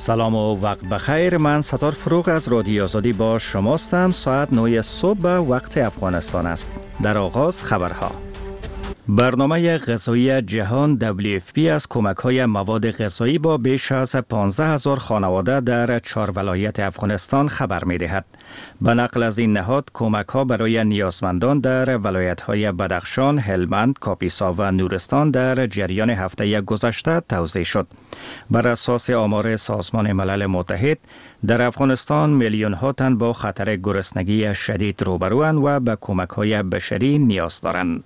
سلام و وقت بخیر. من ستار فروغ از رادیو آزادی با شماستم. ساعت 9 صبح وقت افغانستان است. در آغاز خبرها. برنامه غذایی جهان WFP از کمک‌های مواد غذایی با بیش از 15,000 خانواده در 4 ولایت افغانستان خبر می‌دهد. به نقل از این نهاد، کمک‌ها برای نیازمندان در ولایت‌های بدخشان، هلمند، کاپیسا و نورستان در جریان هفته گذشته توزیع شد. بر اساس آمار سازمان ملل متحد، در افغانستان میلیون‌ها تن با خطر گرسنگی شدید روبروند و به کمک‌های بشری نیاز دارند.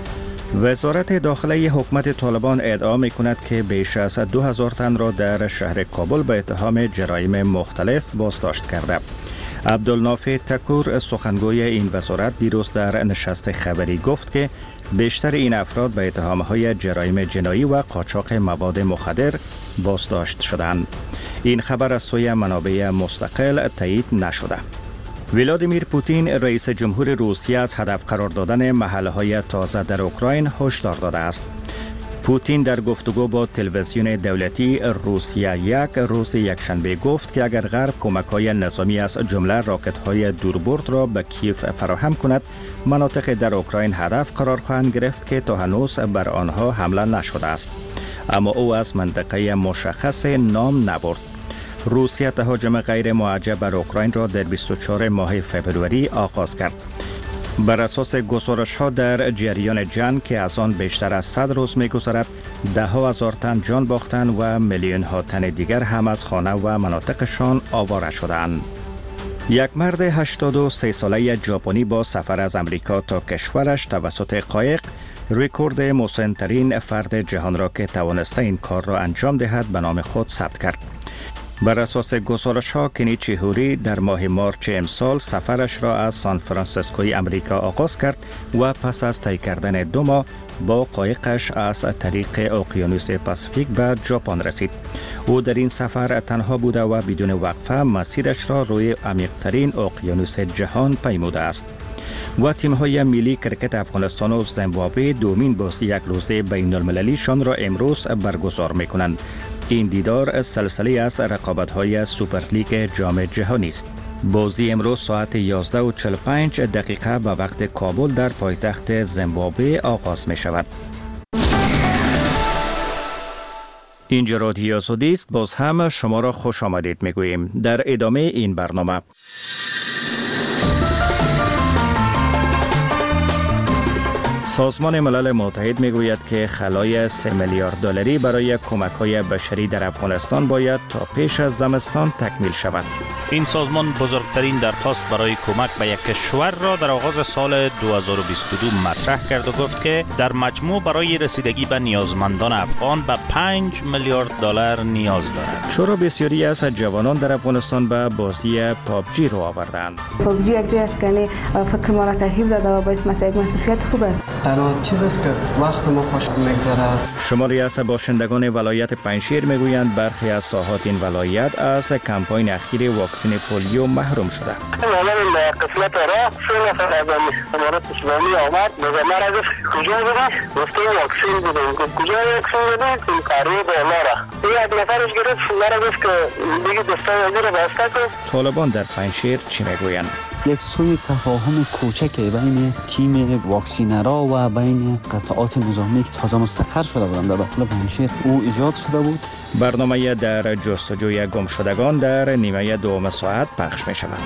وزارت داخلی حکومت طالبان ادعا می‌کند که بیش از 2000 تن را در شهر کابل به اتهام جرایم مختلف بازداشت کرده. عبدالنافع تکور، سخنگوی این وزارت، دیروز در نشست خبری گفت که بیشتر این افراد به اتهام‌های جرایم جنایی و قاچاق مواد مخدر بازداشت شدند. این خبر از سوی منابع مستقل تایید نشده. ولادیمیر پوتین، رئیس جمهور روسیه، از هدف قرار دادن محله‌های تازه در اوکراین هشدار داده است. پوتین در گفتگو با تلویزیون دولتی روسیه یک روز یکشنبه گفت که اگر غرب کمک‌های نظامی از جمله راکت‌های دوربرد را به کیف فراهم کند، مناطق در اوکراین هدف قرار خواهند گرفت که تا هنوز بر آنها حمله نشده است. اما او از منطقه مشخص نام نبرد. روسیه تهاجم غیر معجب بر اوکراین را در 24 ماه فوریه آغاز کرد. بر اساس گزارش‌ها در جریان جنگ که از آن بیشتر از 100 روز می‌گذرد، ده‌ها هزار تن جان باختند و میلیون‌ها تن دیگر هم از خانه و مناطقشان آواره شدند. یک مرد 83 ساله ژاپنی با سفر از امریکا تا کشورش توسط قایق، رکورد مسن‌ترین فرد جهان را که توانسته این کار را انجام دهد به نام خود ثبت کرد. بر اساس گزارش‌ها، کنیچی هوری در ماه مارچ امسال سفرش را از سان فرانسیسکوی امریکا آغاز کرد و پس از طی کردن 2 ماه با قایقش از طریق اقیانوس پاسیفیک به ژاپن رسید. او در این سفر تنها بوده و بدون وقفه مسیرش را روی عمیق‌ترین اقیانوس جهان پیموده است. و تیم‌های ملی کرکت افغانستان و زیمبابوه دومین بازی یک روزه بین‌المللیشان را امروز برگزار می‌کنند. این دیدار سلسله از رقابت‌های سوپرلیگ جام جهانی است. بازی امروز ساعت 11:45 دقیقه به وقت کابل در پایتخت زیمبابوه آغاز می‌شود. اینجا رادیو آزادی است. باز هم شما را خوش آمدید می‌گوییم. در ادامه این برنامه، سازمان ملل متحد میگوید که خلای 3 میلیارد دلاری برای کمک‌های بشری در افغانستان باید تا پیش از زمستان تکمیل شود. این سازمان بزرگترین درخواست برای کمک به یک کشور را در آغاز سال 2022 مطرح کرد و گفت که در مجموع برای رسیدگی به نیازمندان افغان به 5 میلیارد دلار نیاز دارد. چرا بسیاری از جوانان در افغانستان به بازی پابجی رو آوردند؟ پابجی یک جای است که فکر ما را ترغیب داده و باعث یک مسئولیت خوب است. تنها چیز است که وقت ما خوش میگذره. شماری از باشندگان ولایت پنجشیر میگویند برخی از ساحات این ولایت از کمپاین اخیر واکسن پولیو محروم شده. اولا قسمت را 3 نفر از امارات اسلامی آمد به ما را گفت کجا بودی؟ گفتم واکسن بودم. گفت کجا واکسن بودی؟ این قریه بالا را. یک نفرش گرفت ما را گفت که دیگه دستای را بسته کن. طالبان در پنجشیر چی میگویند؟ یک سوی تفاهم کوچک بین تیم واکسینرها و بین قطعات نظامی که تازه مستقر شده بودند در داخل پنجشیر او ایجاد شده بود. برنامه در جستجوی گمشدگان در نیمه دوم ساعت پخش می شود.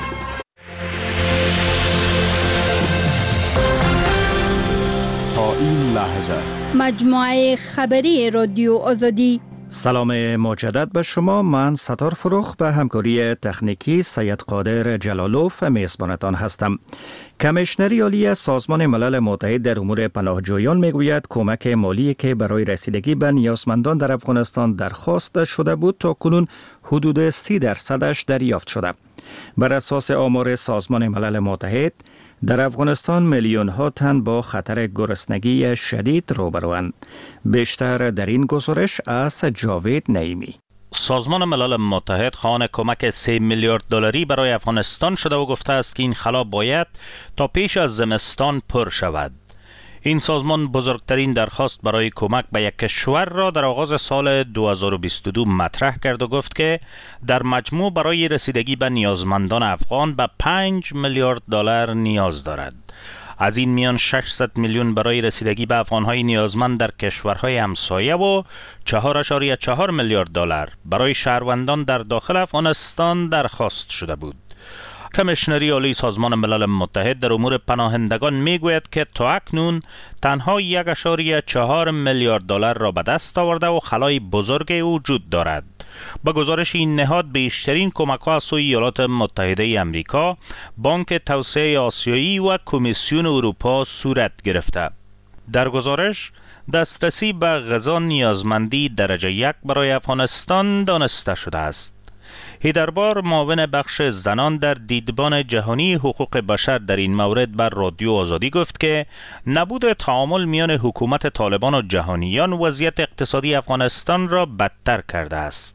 تا این لحظه مجموعه خبری رادیو آزادی. سلام مجدد به شما. من ستار فروغ به همکاری تکنیکی سید قادر جلالوف میزبانتان هستم. کمیشنر عالی سازمان ملل متحد در امور پناهجویان میگوید کمک مالی که برای رسیدگی به نیازمندان در افغانستان درخواست شده بود تا کنون حدود 30% دریافت شده. بر اساس آمار سازمان ملل متحد، در افغانستان میلیون‌ها تن با خطر گرسنگی شدید روبروند. بیشتر در این گزارش از جاوید نعیمی. سازمان ملل متحد خواهان کمک 3 میلیارد دلاری برای افغانستان شده و گفته است که این خلا باید تا پیش از زمستان پر شود. این سازمان بزرگترین درخواست برای کمک به یک کشور را در آغاز سال 2022 مطرح کرد و گفت که در مجموع برای رسیدگی به نیازمندان افغان به 5 میلیارد دلار نیاز دارد. از این میان 600 میلیون برای رسیدگی به افغانهای نیازمند در کشورهای همسایه و 4.4 میلیارد دلار برای شهروندان در داخل افغانستان درخواست شده بود. کمیشنری عالی سازمان ملل متحد در امور پناهندگان میگوید که تا اکنون تنها 1.4 میلیارد دلار را به دست آورده و خلای بزرگی وجود دارد. با گزارش این نهاد بیشترین کمک‌ها از سوی ایالات متحده امریکا، بانک توسعه آسیایی و کمیسیون اروپا صورت گرفته. در گزارش دسترسی به غذا نیازمندی درجه 1 برای افغانستان دانسته شده است. هیدربار معاون بخش زنان در دیدبان جهانی حقوق بشر در این مورد بر رادیو آزادی گفت که نبود تعامل میان حکومت طالبان و جهانیان وضعیت اقتصادی افغانستان را بدتر کرده است.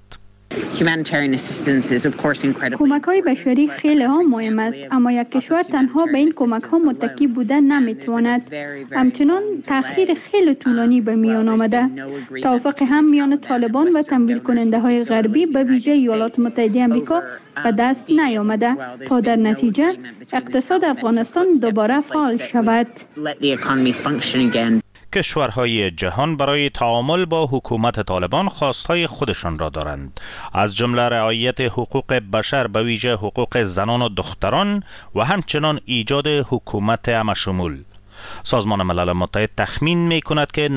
کمک‌های بشری خیلی ها مهم است، اما یک کشور تنها به این کمک‌ها متکی بودن نمیتواند. همچنان تأخیر خیلی طولانی به میان آمده. توافق هم میان طالبان و تمویل کننده های غربی به ویژه ایالات متحده آمریکا به دست نیامده تا در نتیجه اقتصاد افغانستان دوباره فعال شود. کشورهای جهان برای تعامل با حکومت طالبان خواستهای خودشان را دارند، از جمله رعایت حقوق بشر به ویژه حقوق زنان و دختران و همچنان ایجاد حکومت همشمول. سازمان ملل متحد تخمین می کند که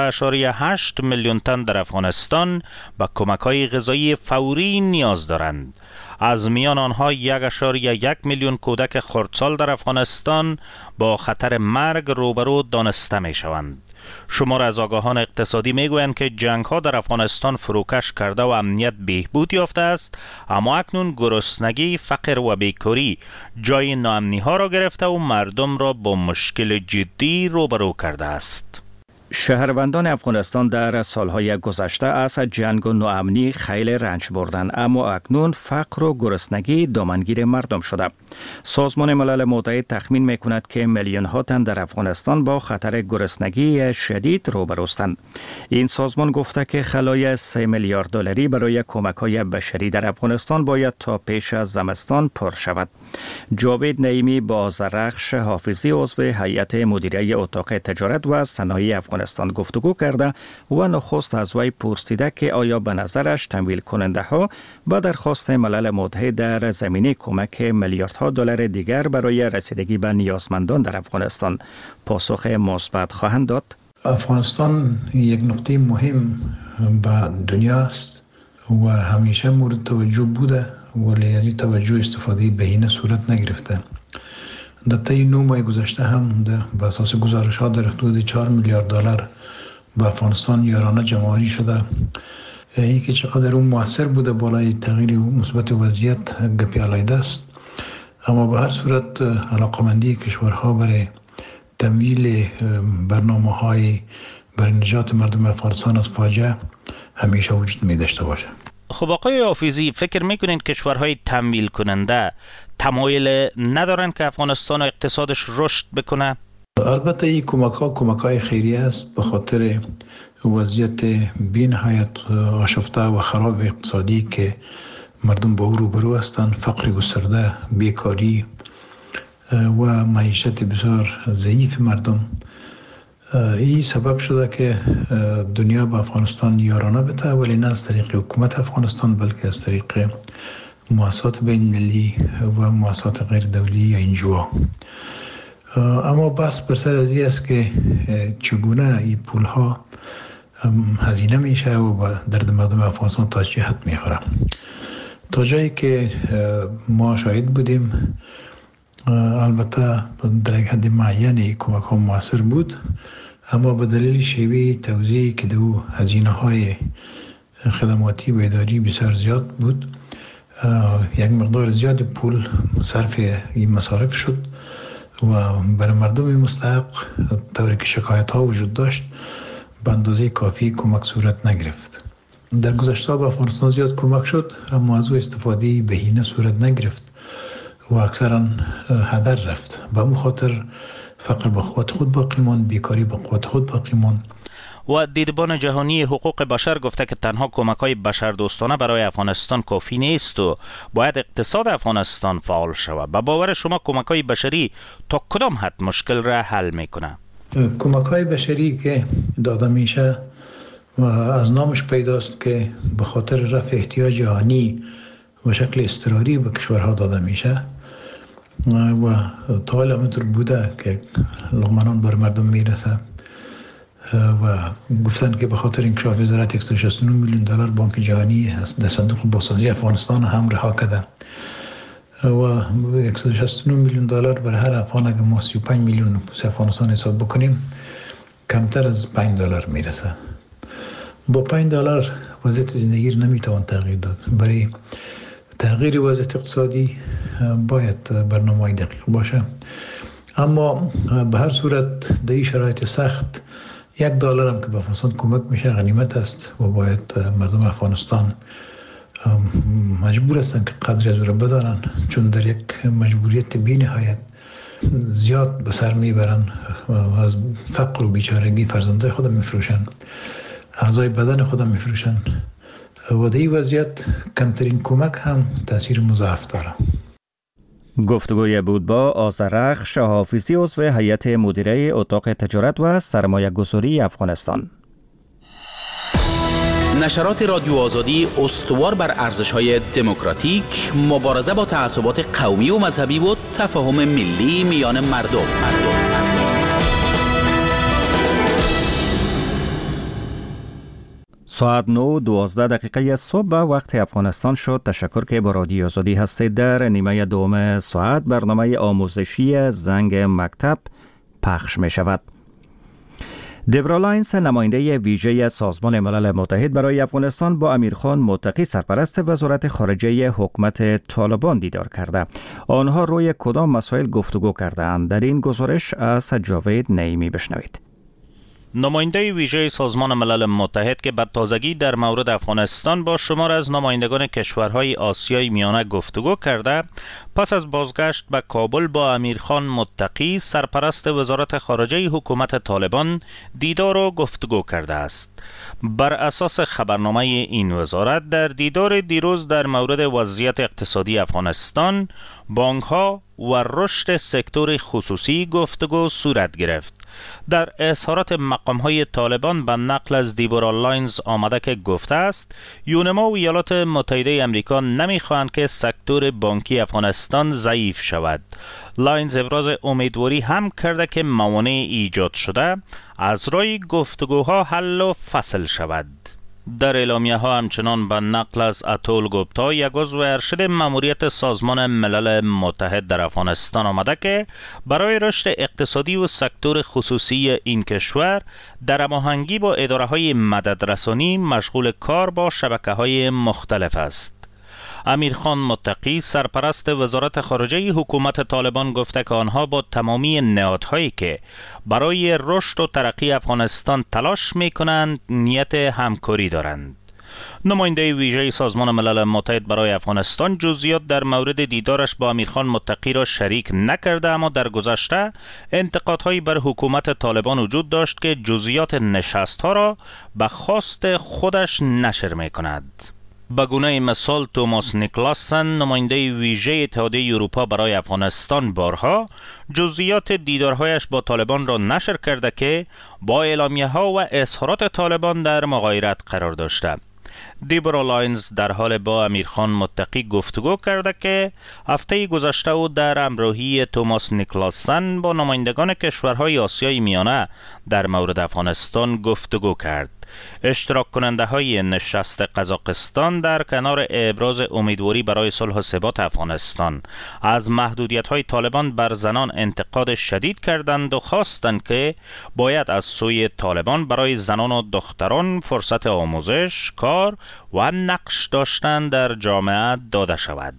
19.8 میلیون تن در افغانستان به کمک‌های غذایی فوری نیاز دارند. از میان آنها 1.1 میلیون کودک خردسال در افغانستان با خطر مرگ روبرو دانسته می شوند. شمار از آگاهان اقتصادی می گویند که جنگ ها در افغانستان فروکش کرده و امنیت بهبود یافته است، اما اکنون گرسنگی، فقر و بیکاری جای ناامنی ها را گرفته و مردم را با مشکل جدی روبرو کرده است. شهروندان افغانستان در سالهای گذشته از جنگ و ناامنی خیلی رنج بردند، اما اکنون فقر و گرسنگی دامنگیر مردم شده. سازمان ملل متحد تخمین می‌کند که میلیون ها تن در افغانستان با خطر گرسنگی شدید روبروستند. این سازمان گفته که خلای 3 میلیارد دلاری برای کمک‌های بشری در افغانستان باید تا پیش از زمستان پر شود. جاوید نعیمی با زرخش حافظی عضو هیئت مدیره اتاق تجارت و صنایع افغانستان گفتگو کرده و نخست از وی پرسیده که آیا به نظرش تمویل کننده ها با درخواست ملل متحد در زمینه کمک میلیاردها دلار دیگر برای رسیدگی به نیازمندان در افغانستان پاسخ مثبت خواهند داد. افغانستان یک نقطه مهم به دنیا است و همیشه مورد توجه بوده، ولی از این توجه استفاده بهینه صورت نگرفته. در طی 9 ماه گذشته هم بر اساس گزارش‌ها در حدود 4 میلیارد دلار به افغانستان یارانه جمع‌آوری شده. این که چقدر اون مؤثر بوده بالای تغییر مثبت وضعیت گپی علیحده است، اما به هر صورت علاقمندی کشورها برای تمویل برنامه‌های برای نجات مردم افغانستان از فاجعه همیشه وجود می داشته باشه. خب آقای حافظی، فکر میکنین کشورهای تمویل کننده تمایل ندارن که افغانستان و اقتصادش رشد بکنه؟ البته این کمک‌های خیریه است به خاطر وضعیت بی‌نهایت آشفته و خراب اقتصادی که مردم با او روبرو هستند، فقر گسترده، بیکاری و معیشت بسیار ضعیف مردم. این سبب شده که دنیا به افغانستان یارانه بده، ولی نه از طریق حکومت افغانستان بلکه از طریق مؤسسات بین المللی و مؤسسات غیر دولتی یا انجوها. اما بحث بر سر از این است که چگونه این پولها هزینه میشه و درد مردم افغانستان تا چه حد میخوره. تا جایی که ما شاهد بودیم، البته در یک حد معینی کمک ها موثر بود، اما به دلیل شیوه توزیعی که دو هزینه های خدماتی و اداری بسیار زیاد بود، یک مقدار زیاد پول صرف این مصارف شد و برای مردم مستحق طوری که شکایت ها وجود داشت به اندازه کافی کمک صورت نگرفت. در گذشته به افغانستان زیاد کمک شد، اما از او استفاده بهینه صورت نگرفت و اکثرا هدر رفت. به اون خاطر فقر با قوت خود باقی ماند، بیکاری با قوت خود باقی ماند. و دیدبان جهانی حقوق بشر گفته که تنها کمک‌های بشردوستانه برای افغانستان کافی نیست و باید اقتصاد افغانستان فعال شود. به باور شما کمک‌های بشری تا کدام حد مشکل را حل میکنه؟ کمک‌های بشری که داده میشه و از نامش پیداست که به خاطر رفع احتیاج آنی و شکل اضطراری به کشورها داده میشه و تا حالا همینطور بوده که لقمه بر مردم میرسه و گفتن که به خاطر انکشاف وزارت 169 میلیون دلار بانک جهانی در صندوق بازسازی افغانستان هم رها کرده و 169 میلیون دلار بر هر افغان اگه ما 35 میلیون نفوس افغانستان حساب بکنیم کمتر از 5 دلار میرسه. با 5 دلار وضعیت زندگی رو نمیتوان تغییر داد. برای تغییر وضعیت اقتصادی باید برنامه‌ای دقیق باشه، اما به هر صورت در این شرایط سخت $1 هم که به افغانستان کمک میشه غنیمت است و باید مردم افغانستان مجبور هستن که قدری از او را بدانن، چون در یک مجبوریت بی نهایت زیاد به سر میبرن و از فقر و بیچارگی فرزندای خودم میفروشن، اعضای بدن خودم میفروشن و در این وضعیت کمترین کمک هم تاثیر مضاعف داره. گفتگوی بود با آذرخش حافظی، عضو هیئت مدیره اتاق تجارت و سرمایه گذاری افغانستان. نشرات رادیو آزادی استوار بر ارزش‌های دموکراتیک، مبارزه با تعصبات قومی و مذهبی و تفاهم ملی میان مردم. ساعت 9:12 صبح به وقت افغانستان شد. تشکر که با رادیو آزادی هستید. در نیمه دوم ساعت برنامه آموزشی زنگ مکتب پخش می شود. دبرا لاینز، نماینده ویژه سازمان ملل متحد برای افغانستان، با امیرخان متقی، سرپرست وزارت خارجه حکومت طالبان دیدار کرده. آنها روی کدام مسائل گفتگو کردند؟ در این گزارش از جاوید نعیمی بشنوید. نماینده ویژه سازمان ملل متحد که به تازگی در مورد افغانستان با شمار از نمایندگان کشورهای آسیای میانه گفتگو کرده، پس از بازگشت به کابل با امیرخان متقی، سرپرست وزارت خارجه حکومت طالبان، دیدار و گفتگو کرده است. بر اساس خبرنامه این وزارت، در دیدار دیروز در مورد وضعیت اقتصادی افغانستان، بانک‌ها و رشد سکتور خصوصی گفتگو صورت گرفت. در اظهارات مقام‌های طالبان به نقل از دیبرا لاینز آمده که گفته است یونما و ایالات متحده امریکا نمی‌خواهند که سکتور بانکی افغانستان ضعیف شود. لاینز ابراز امیدواری هم کرده که موانع ایجاد شده از راه گفتگوها حل و فصل شود. در اعلامیه ها همچنان به نقل از اتول گوپتا، یک عضو ارشد ماموریت سازمان ملل متحد در افغانستان، آمده که برای رشد اقتصادی و سکتور خصوصی این کشور در هماهنگی با اداره‌های مددرسانی مشغول کار با شبکه‌های مختلف است. امیرخان متقی، سرپرست وزارت خارجه حکومت طالبان، گفته که آنها با تمامی نهادهایی که برای رشد و ترقی افغانستان تلاش می‌کنند نیت همکاری دارند. نماینده ویژه سازمان ملل متحد برای افغانستان جزئیات در مورد دیدارش با امیرخان متقی را شریک نکرده، اما در گذشته انتقادهایی بر حکومت طالبان وجود داشت که جزئیات نشست‌ها را به خواست خودش نشر می‌کند. به گونه مثال توماس نیکلاسن، نماینده ویژه اتحادیه اروپا برای افغانستان، بارها جزئیات دیدارهایش با طالبان را نشر کرده که با اعلامیه‌ها و اظهارات طالبان در مغایرت قرار داشته. دیبرا لاینز در حال با امیرخان متقی گفتگو کرده که هفته گذشته او در همراهی توماس نیکلاسن با نمایندگان کشورهای آسیای میانه در مورد افغانستان گفتگو کرد. اشتراک کننده های نشست قزاقستان در کنار ابراز امیدواری برای صلح و ثبات افغانستان از محدودیت های طالبان بر زنان انتقاد شدید کردند و خواستند که باید از سوی طالبان برای زنان و دختران فرصت آموزش، کار و نقش داشتن در جامعه داده شود.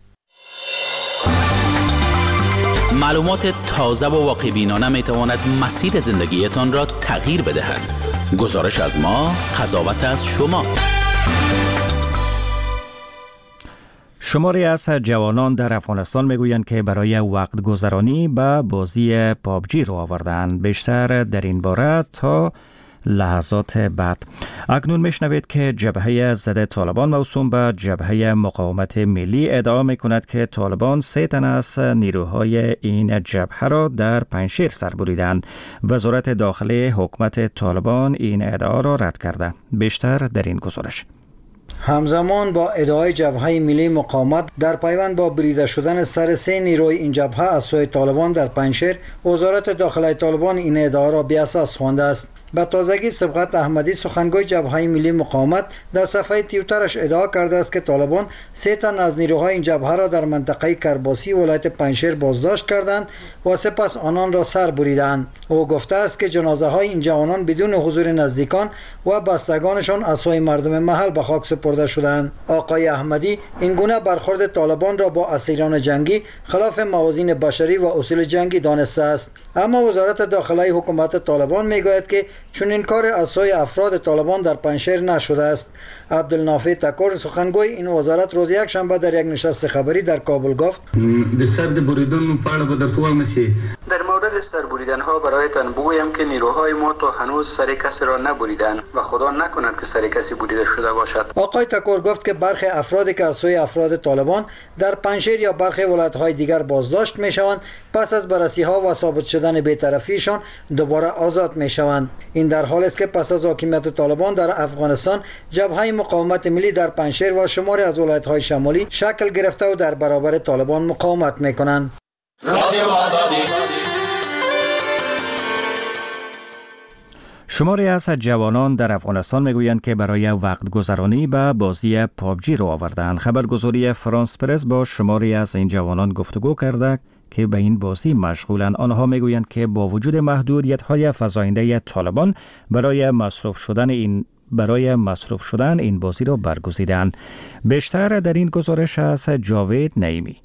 معلومات تازه و واقع بینانه می تواند مسیر زندگیتان را تغییر بدهد. گزارش از ما، قضاوت از شما. شماری از جوانان در افغانستان میگویند که برای وقت گذرانی به بازی پابجی رو آوردند. بیشتر در این باره تا لحظات بعد. اکنون میشنوید که جبهه ضد طالبان موسوم به جبهه مقاومت ملی ادعا میکند که طالبان 3 تن از نیروهای این جبهه را در پنجشیر سر بریدند. وزارت داخلی حکومت طالبان این ادعا را رد کرده. بیشتر در این گزارش. همزمان با ادعای جبهه ملی مقاومت در پیوند با بریده شدن سر 3 نیروی این جبهه از سوی طالبان در پنجشیر، وزارت داخلی طالبان این ادعا را بی‌اساس خوانده است. به تازگی سبقت احمدی سخنگوی جبهه ملی مقاومت در صفحه توییترش ادعا کرده است که طالبان 3 تن از نیروهای این جبهه را در منطقه کرباسی ولایت پنجشیر بازداشت کردند و سپس آنان را سر بریدند. او گفته است که جنازه های این جوانان بدون حضور نزدیکان و بستگانشان از سوی مردم محل به خاک سپرده شدند. آقای احمدی این گونه برخورد طالبان را با اسیران جنگی خلاف موازین بشری و اصول جنگی دانسته است. اما وزارت داخلی حکومت طالبان میگوید که چون این کار از سوی افراد طالبان در پنجشیر نشده است. عبدالنافع تکور سخنگوی این وزارت روز یک شنبه در یک نشست خبری در کابل گفت در مورد سر بریدن ها برایتان بگویم که نیروهای ما تا هنوز سر کسی را نبریدند و خدا نکند که سر کسی بریده شده باشد. آقای تکور گفت که برخی افرادی که از سوی افراد طالبان در پنجشیر یا برخی ولایت های دیگر بازداشت می شوند، پس از بررسی ها و ثابت شدن بی‌طرفیشان دوباره آزاد می شوند. این در حالی است که پس از حاکمیت طالبان در افغانستان، جبهه مقاومت ملی در پنجشیر و شماری از ولایت های شمالی شکل گرفته و در برابر طالبان مقاومت می کنند. شماری از جوانان در افغانستان میگویند که برای وقت گذرانی به بازی پابجی رو آوردند. خبرگزاری فرانس پرس با شماری از این جوانان گفتگو کرده که به این بازی مشغولند. آنها میگویند که با وجود محدودیت‌های فزاینده طالبان برای مصروف شدن این بازی را برگزیدند. بیشتر در این گزارش از جاوید نعیمی.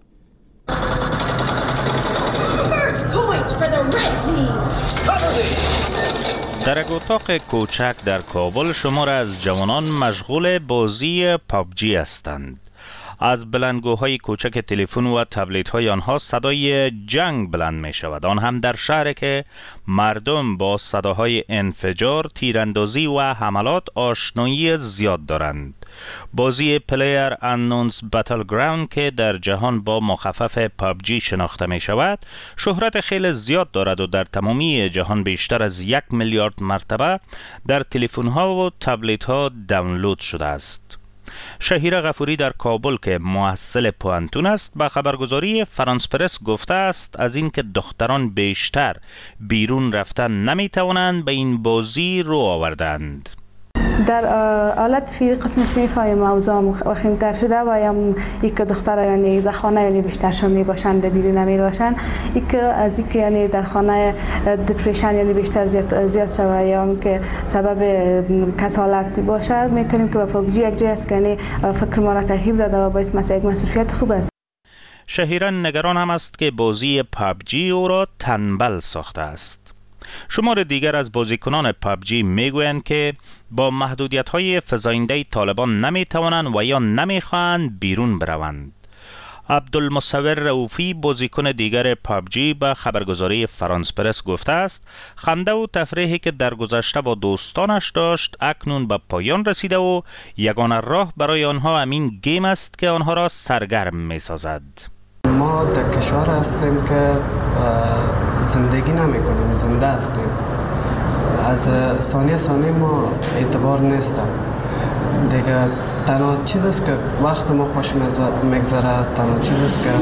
در یک اتاق کوچک در کابل شمار از جوانان مشغول بازی پابجی هستند. از بلندگوهای کوچک تلفن و تبلیت های آنها صدای جنگ بلند می شود، آن هم در شهری که مردم با صداهای انفجار، تیراندازی و حملات آشنایی زیاد دارند. بازی پلیر انونس باتل گراوند که در جهان با مخفف پابجی شناخته می شود، شهرت خیلی زیاد دارد و در تمامی جهان بیشتر از 1 میلیارد مرتبه در تلفن ها و تبلیت ها دانلود شده است. شهیر غفوری در کابل که محصل پوانتون است به خبرگزاری فرانس پرس گفته است از اینکه دختران بیشتر بیرون رفتن نمیتوانند به این بازی رو آوردند. در حالت فی قسمت میفهمیم موضوع وخیم‌تر شده و یا یک دختر یعنی در خانه یعنی بیشترشون میباشند بیرون نمیباشند، یک از اینکه یعنی در خانه دپرشن یعنی بیشتر زیاد شده یا که سبب کسالت باشد، میتونیم که با پابجی یک جای است که یعنی فکر ما را تغییر داده و باعث مثلا یک مصروفیت خوب است. شهیران نگران هم است که بازی پابجی او را تنبل ساخته است. شمار دیگر از بازیکنان پابجی میگویند که با محدودیت‌های فزاینده طالبان نمیتوانند و یا نمیخواهند بیرون بروند. عبدالمصور رؤوفی بازیکن دیگر پابجی به خبرگزاری فرانس پرس گفته است خنده و تفریحی که در گذشته با دوستانش داشت اکنون به پایان رسیده و یگانه راه برای آنها همین گیم است که آنها را سرگرم می‌سازد. ما در کشور هستیم که زندگی نمی کنیم، زنده هستیم. از ثانیه ما اعتبار نیستم دیگه. تنها چیز است که وقت ما خوش میگذره، تنها چیز است که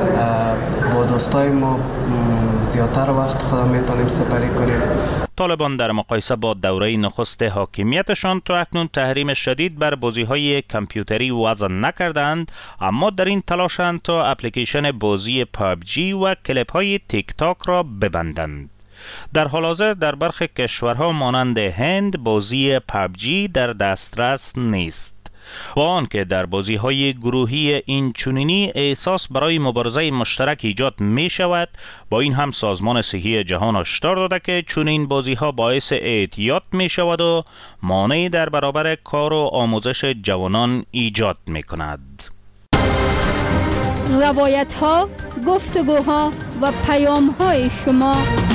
با دوستای ما زیادتر وقت خدا میتونیم سپری کنیم. طالبان در مقایسه با دوره نخست حاکمیتشان تا اکنون تحریم شدید بر بازی‌های کامپیوتری وضع نکردند، اما در این تلاشند تا اپلیکیشن بازی پابجی و کلیپ‌های تیک تاک را ببندند. در حال حاضر در برخی کشورها مانند هند بازی پابجی در دسترس نیست. با آنکه در بازی‌های گروهی این چنینی احساس برای مبارزه مشترک ایجاد می شود، با این هم سازمان صحی جهان هشدار داده که چنین بازی‌ها باعث اعتیاد می شود و مانعی در برابر کار و آموزش جوانان ایجاد می کند. روایت ها، گفتگوها و پیام های شما.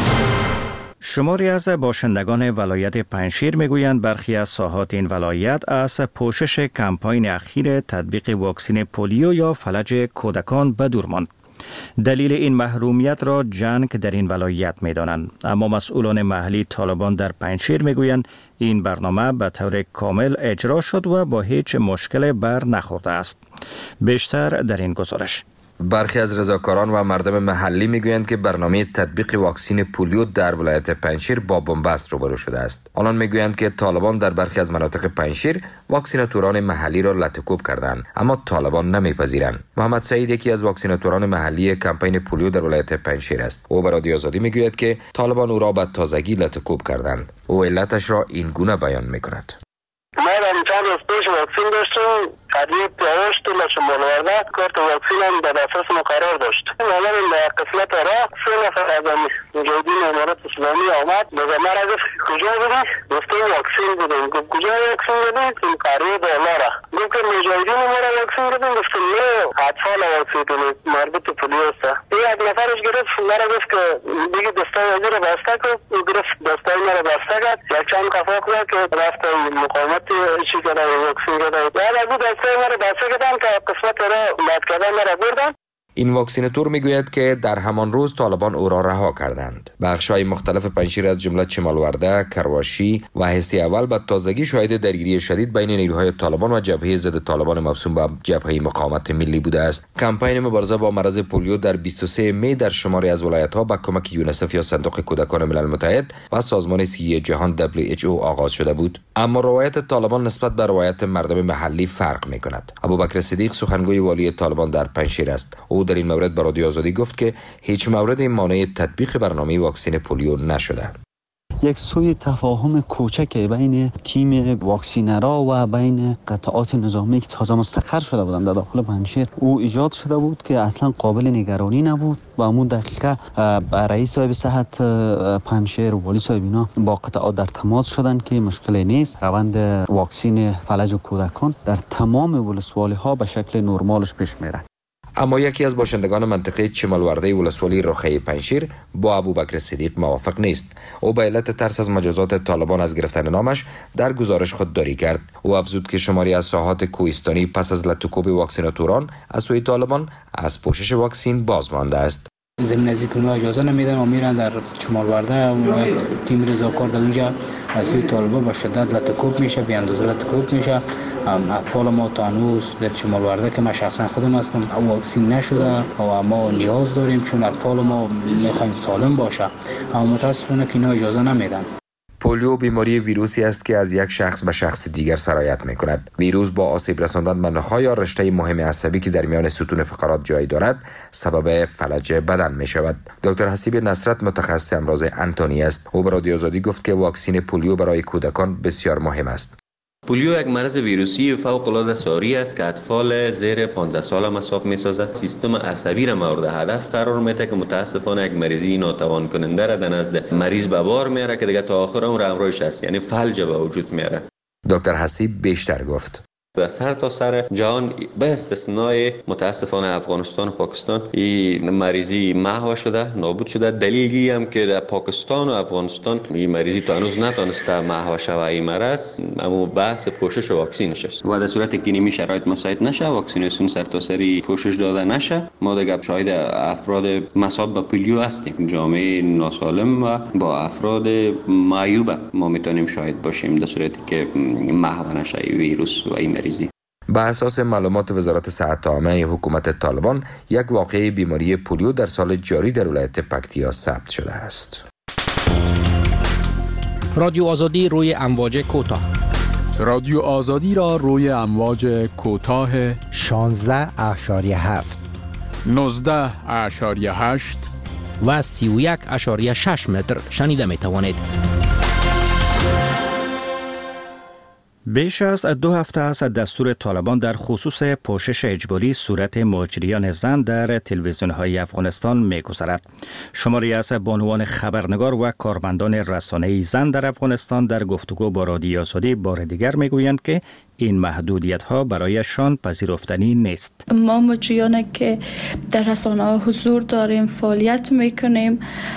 شماری از باشندگان ولایت پنجشیر میگویند برخی از ساحات این ولایت از پوشش کمپاین اخیر تطبیق واکسن پولیو یا فلج کودکان به دور ماند. دلیل این محرومیت را جنگ در این ولایت می‌دانند، اما مسئولان محلی طالبان در پنجشیر میگویند این برنامه به طور کامل اجرا شد و با هیچ مشکل بر نخورده است. بیشتر در این گزارش. برخی از رضاکاران و مردم محلی میگویند که برنامه تطبیق واکسن پولیو در ولایت پنجشیر با بنبست روبرو شده است. آنان میگویند که طالبان در برخی از مناطق پنجشیر واکسیناتوران محلی را لطکوب کردند، اما طالبان نمیپذیرند. محمد سعید یکی از واکسیناتوران محلی کمپین پولیو در ولایت پنجشیر است. او به رادیو آزادی میگوید که طالبان او را به تازگی لطکوب کردند. او علتش را این گونه بیان میکند. ما در چند روز پیش واکسین داشتیم، قضیه پیاوش تو شمال ورده کارت واکسین هم در اساس مقرر داشت. اومدن در قسمت راه 3 نفر از مجاهدین امارات اسلامی آمد به ما را گفت کجا بودی؟ گفتیم واکسین بودیم. گفت کجا واکسین بودی؟ این قریه بالا را. گفت که مجاهدین ما را واکسین بودیم. گفتیم نه، اطفال واکسین کنید، مربوط به پولیو است. یک نفرش گرفت ما را گفت که دیگه دستای وزیر را بسته کن. او گرفت دستای ما را بسته کرد. یک چند قفا کرد که رفت مقاومت چی کنه واکسین کنه. بعد از دستای ما را بسته کردن که قسمت را بد کردن ما را بردن. این واکسیناتور میگوید که در همان روز طالبان او را رها کردند. بخش‌های مختلف پنجشیر از جمله چمالورده، کرواشی و حسی اول به تازگی شاهد درگیری شدید بین نیروهای طالبان و جبهه ضد طالبان موسوم به جبهه مقاومت ملی بوده است. کمپین مبارزه با مرض پولیو در 23 می در شماری از ولایت‌ها با کمک یونیسف یا صندوق کودکان ملل متحد و سازمان صحی جهان WHO آغاز شده بود. اما روایت طالبان نسبت به روایت مردم محلی فرق می‌کند. ابوبکر صدیق سخنگوی والی طالبان در پنجشیر است. او در این مورد به رادیو آزادی گفت که هیچ مورد مانع تطبیق برنامه واکسن پولیو نشده. یک سوی تفاهم کوچک بین تیم واکسینرها و بین قطعات نظامی که تازه مستقر شده بودند در داخل پنجشیر او ایجاد شده بود که اصلا قابل نگرانی نبود و همون دقیقه رئیس صاحب صحت پنجشیر و والی صاحب اینا با قطعات در تماس شدند که مشکلی نیست. روند واکسن فلج کودکان در تمام ولسوالی ها به شکل نرمالش پیش میره. اما یکی از باشندگان منطقه چمالورده ولسوالی رخی پنجشیر با ابوبکر صدیق موافق نیست. او به علت ترس از مجازات طالبان از گرفتن نامش در گزارش خودداری کرد. او افزود که شماری از ساحات کوهستانی پس از لطکوب واکسیناتوران از سوی طالبان از پوشش واکسن باز مانده است. ضمن از اینکه اونها اجازه نمیدن و میرن در چمالورده تیم رضاکار در اونجا از سوی طالبان با شدت لطکوب میشه، بی اندازه لطکوب میشه. اطفال ما تا هنوز در چمالورده که من شخصا خودم هستم واکسین نشده و ما نیاز داریم چون اطفال ما میخوایم سالم باشه، اما متاسفانه که اینا اجازه نمیدن. پولیو بیماری ویروسی است که از یک شخص به شخص دیگر سرایت می کند. ویروس با آسیب رساندن به نخاع یا رشته مهم عصبی که در میان ستون فقرات جای دارد سبب فلج بدن می شود. دکتر حسیب نصرت متخصص امراض انتونی است. او به رادیو آزادی گفت که واکسن پولیو برای کودکان بسیار مهم است. پولیو یک مرض ویروسی فوق العاده ساری است که اطفال زیر 15 سال مصاب می‌سازد. سیستم عصبی را مورد هدف قرار میده که متاسفانه یک مریضی ناتوان کننده را در نزد مریض به بار میاره که دیگه تا آخر عمر همراهش است، یعنی فلج به وجود میاره. دکتر حسیب بیشتر گفت در سر تا سر جهان به استثنای متاسفانه افغانستان و پاکستان این مریضی محو شده، نابود شده. دلیلی هم که در پاکستان و افغانستان این مریضی تا هنوز نتونسته محو شود این مرض، اما بحث پوشش واکسینش است. و در صورتی که این شرایط مساعد نشه، واکسیناسیون سرتاسری پوشش داده نشه، ما دیگه شاهد افراد مصاب به پولیو هستیم. جامعه ناسالم و با افراد معیوب ما میتونیم شاهد باشیم در صورتی که محو نشه ویروس و این مریضی. به اساس معلومات وزارت صحت عامه حکومت طالبان، یک واقعه بیماری پولیو در سال جاری در ولایت پکتیا ثبت شده است. رادیو آزادی روی امواج کوتاه. رادیو آزادی را روی امواج کوتاه 16.7 19.8 و 31.6 متر شنیده می توانید. بیش از 2 هفته است دستور طالبان در خصوص پوشش اجباری صورت مهاجریان زن در تلویزیون‌های افغانستان می‌گذرد. شماری از بانوان خبرنگار و کارمندان رسانه‌ای زن در افغانستان در گفتگو با رادیو آزادی بار دیگر می‌گویند که این محدودیت ها برایشان پذیرفتنی نیست. ما مجریانی که در رسانه‌ها حضور داریم، فعالیت میکنیم،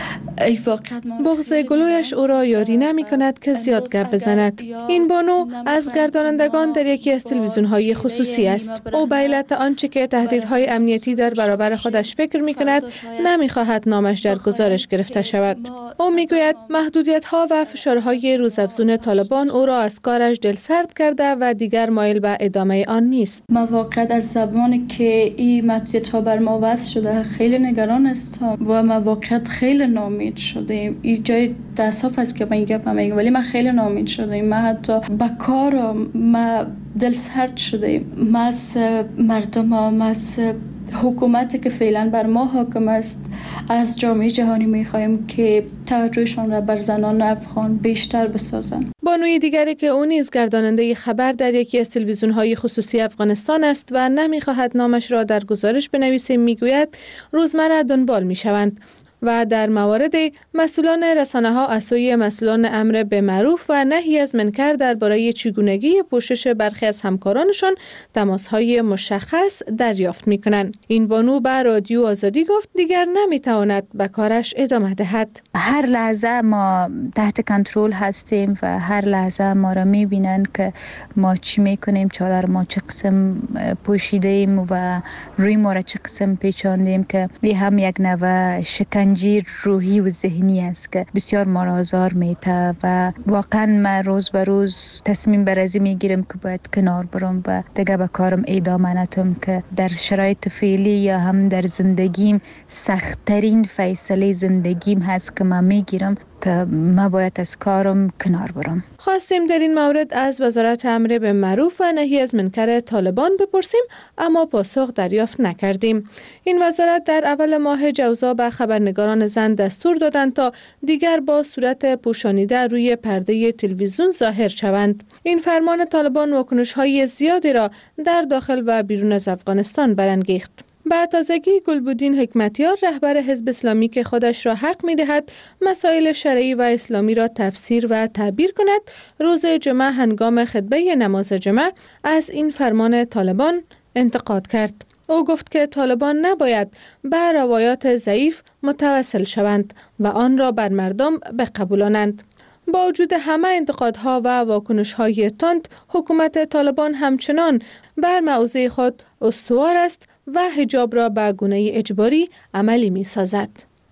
بغض گلویش او را یاری نمی کند که زیاد گپ بزند. این بانو از گردانندگان در یکی از تلویزیون‌های خصوصی است. او به علت آنچه که تهدیدهای امنیتی در برابر خودش فکر می کند نمی خواهد نامش در گزارش گرفته شود. او می گوید محدودیت‌ها و فشارهای روزافزون طالبان او را از کارش دلسرد کرده و دیگر مایل به ادامه آن نیست. ما واقعا از زمانی که این محدودیت‌ها بر ما وضع شده خیلی نگران هستم و ما واقعا خیلی ناامید شدیم. این جای تاسف است که من گفتم، ولی من خیلی ناامید شدم. من حتی با کارم ما دلسرد شدم. ما از مردم، ما از حکومتی که فعلا بر ما حاکم است، از جامعه جهانی می‌خواهیم که توجهشان را بر زنان افغان بیشتر بسازند. بانوی دیگری که او نیز گرداننده خبر در یکی از تلویزیون‌های خصوصی افغانستان است و نمی‌خواهد نامش را در گزارش بنویسیم می‌گوید روزمره دنبال می‌شوند و در موارد مسئولان رسانه‌ها از سوی مسئولان امر به معروف و نهی از منکر درباره چگونگی پوشش برخی از همکارانشان تماس‌های مشخص دریافت می‌کنند. این بانو به رادیو آزادی گفت دیگر نمی‌تواند به کارش ادامه دهد. هر لحظه ما تحت کنترل هستیم و هر لحظه ما را می‌بینن که ما چی می‌کنیم، چادر ما چه قسم پوشیدیم و روی ما را چه قسم پیچاندیم، که این هم یک نوع شکنجه روحی و ذهنی است که بسیار ما را آزار میده و واقعا من روز به روز تصمیم برازی میگیرم که باید کنار برم و دیگه به کارم ادامه ندم، که در شرایط فعلی یا هم در زندگیم سخت‌ترین فیصله زندگیم هست که من میگیرم که من باید از کارم کنار برم. خواستیم در این مورد از وزارت امر به معروف و نهی از منکر طالبان بپرسیم، اما پاسخ دریافت نکردیم. این وزارت در اول ماه جوزا به خبرنگاران زن دستور دادند تا دیگر با صورت پوشانیده روی پرده تلویزیون ظاهر شوند. این فرمان طالبان واکنش‌های زیادی را در داخل و بیرون از افغانستان برانگیخت. به تازگی گلبودین حکمتیار، رهبر حزب اسلامی که خودش را حق می‌دهد مسائل شرعی و اسلامی را تفسیر و تعبیر کند، روز جمعه هنگام خطبه نماز جمعه از این فرمان طالبان انتقاد کرد. او گفت که طالبان نباید به روایات ضعیف متوسل شوند و آن را بر مردم بقبولانند. با وجود همه انتقادها و واکنش‌های تند، حکومت طالبان همچنان بر موضع خود استوار است و حجاب را به گونه اجباری عملی می سازد.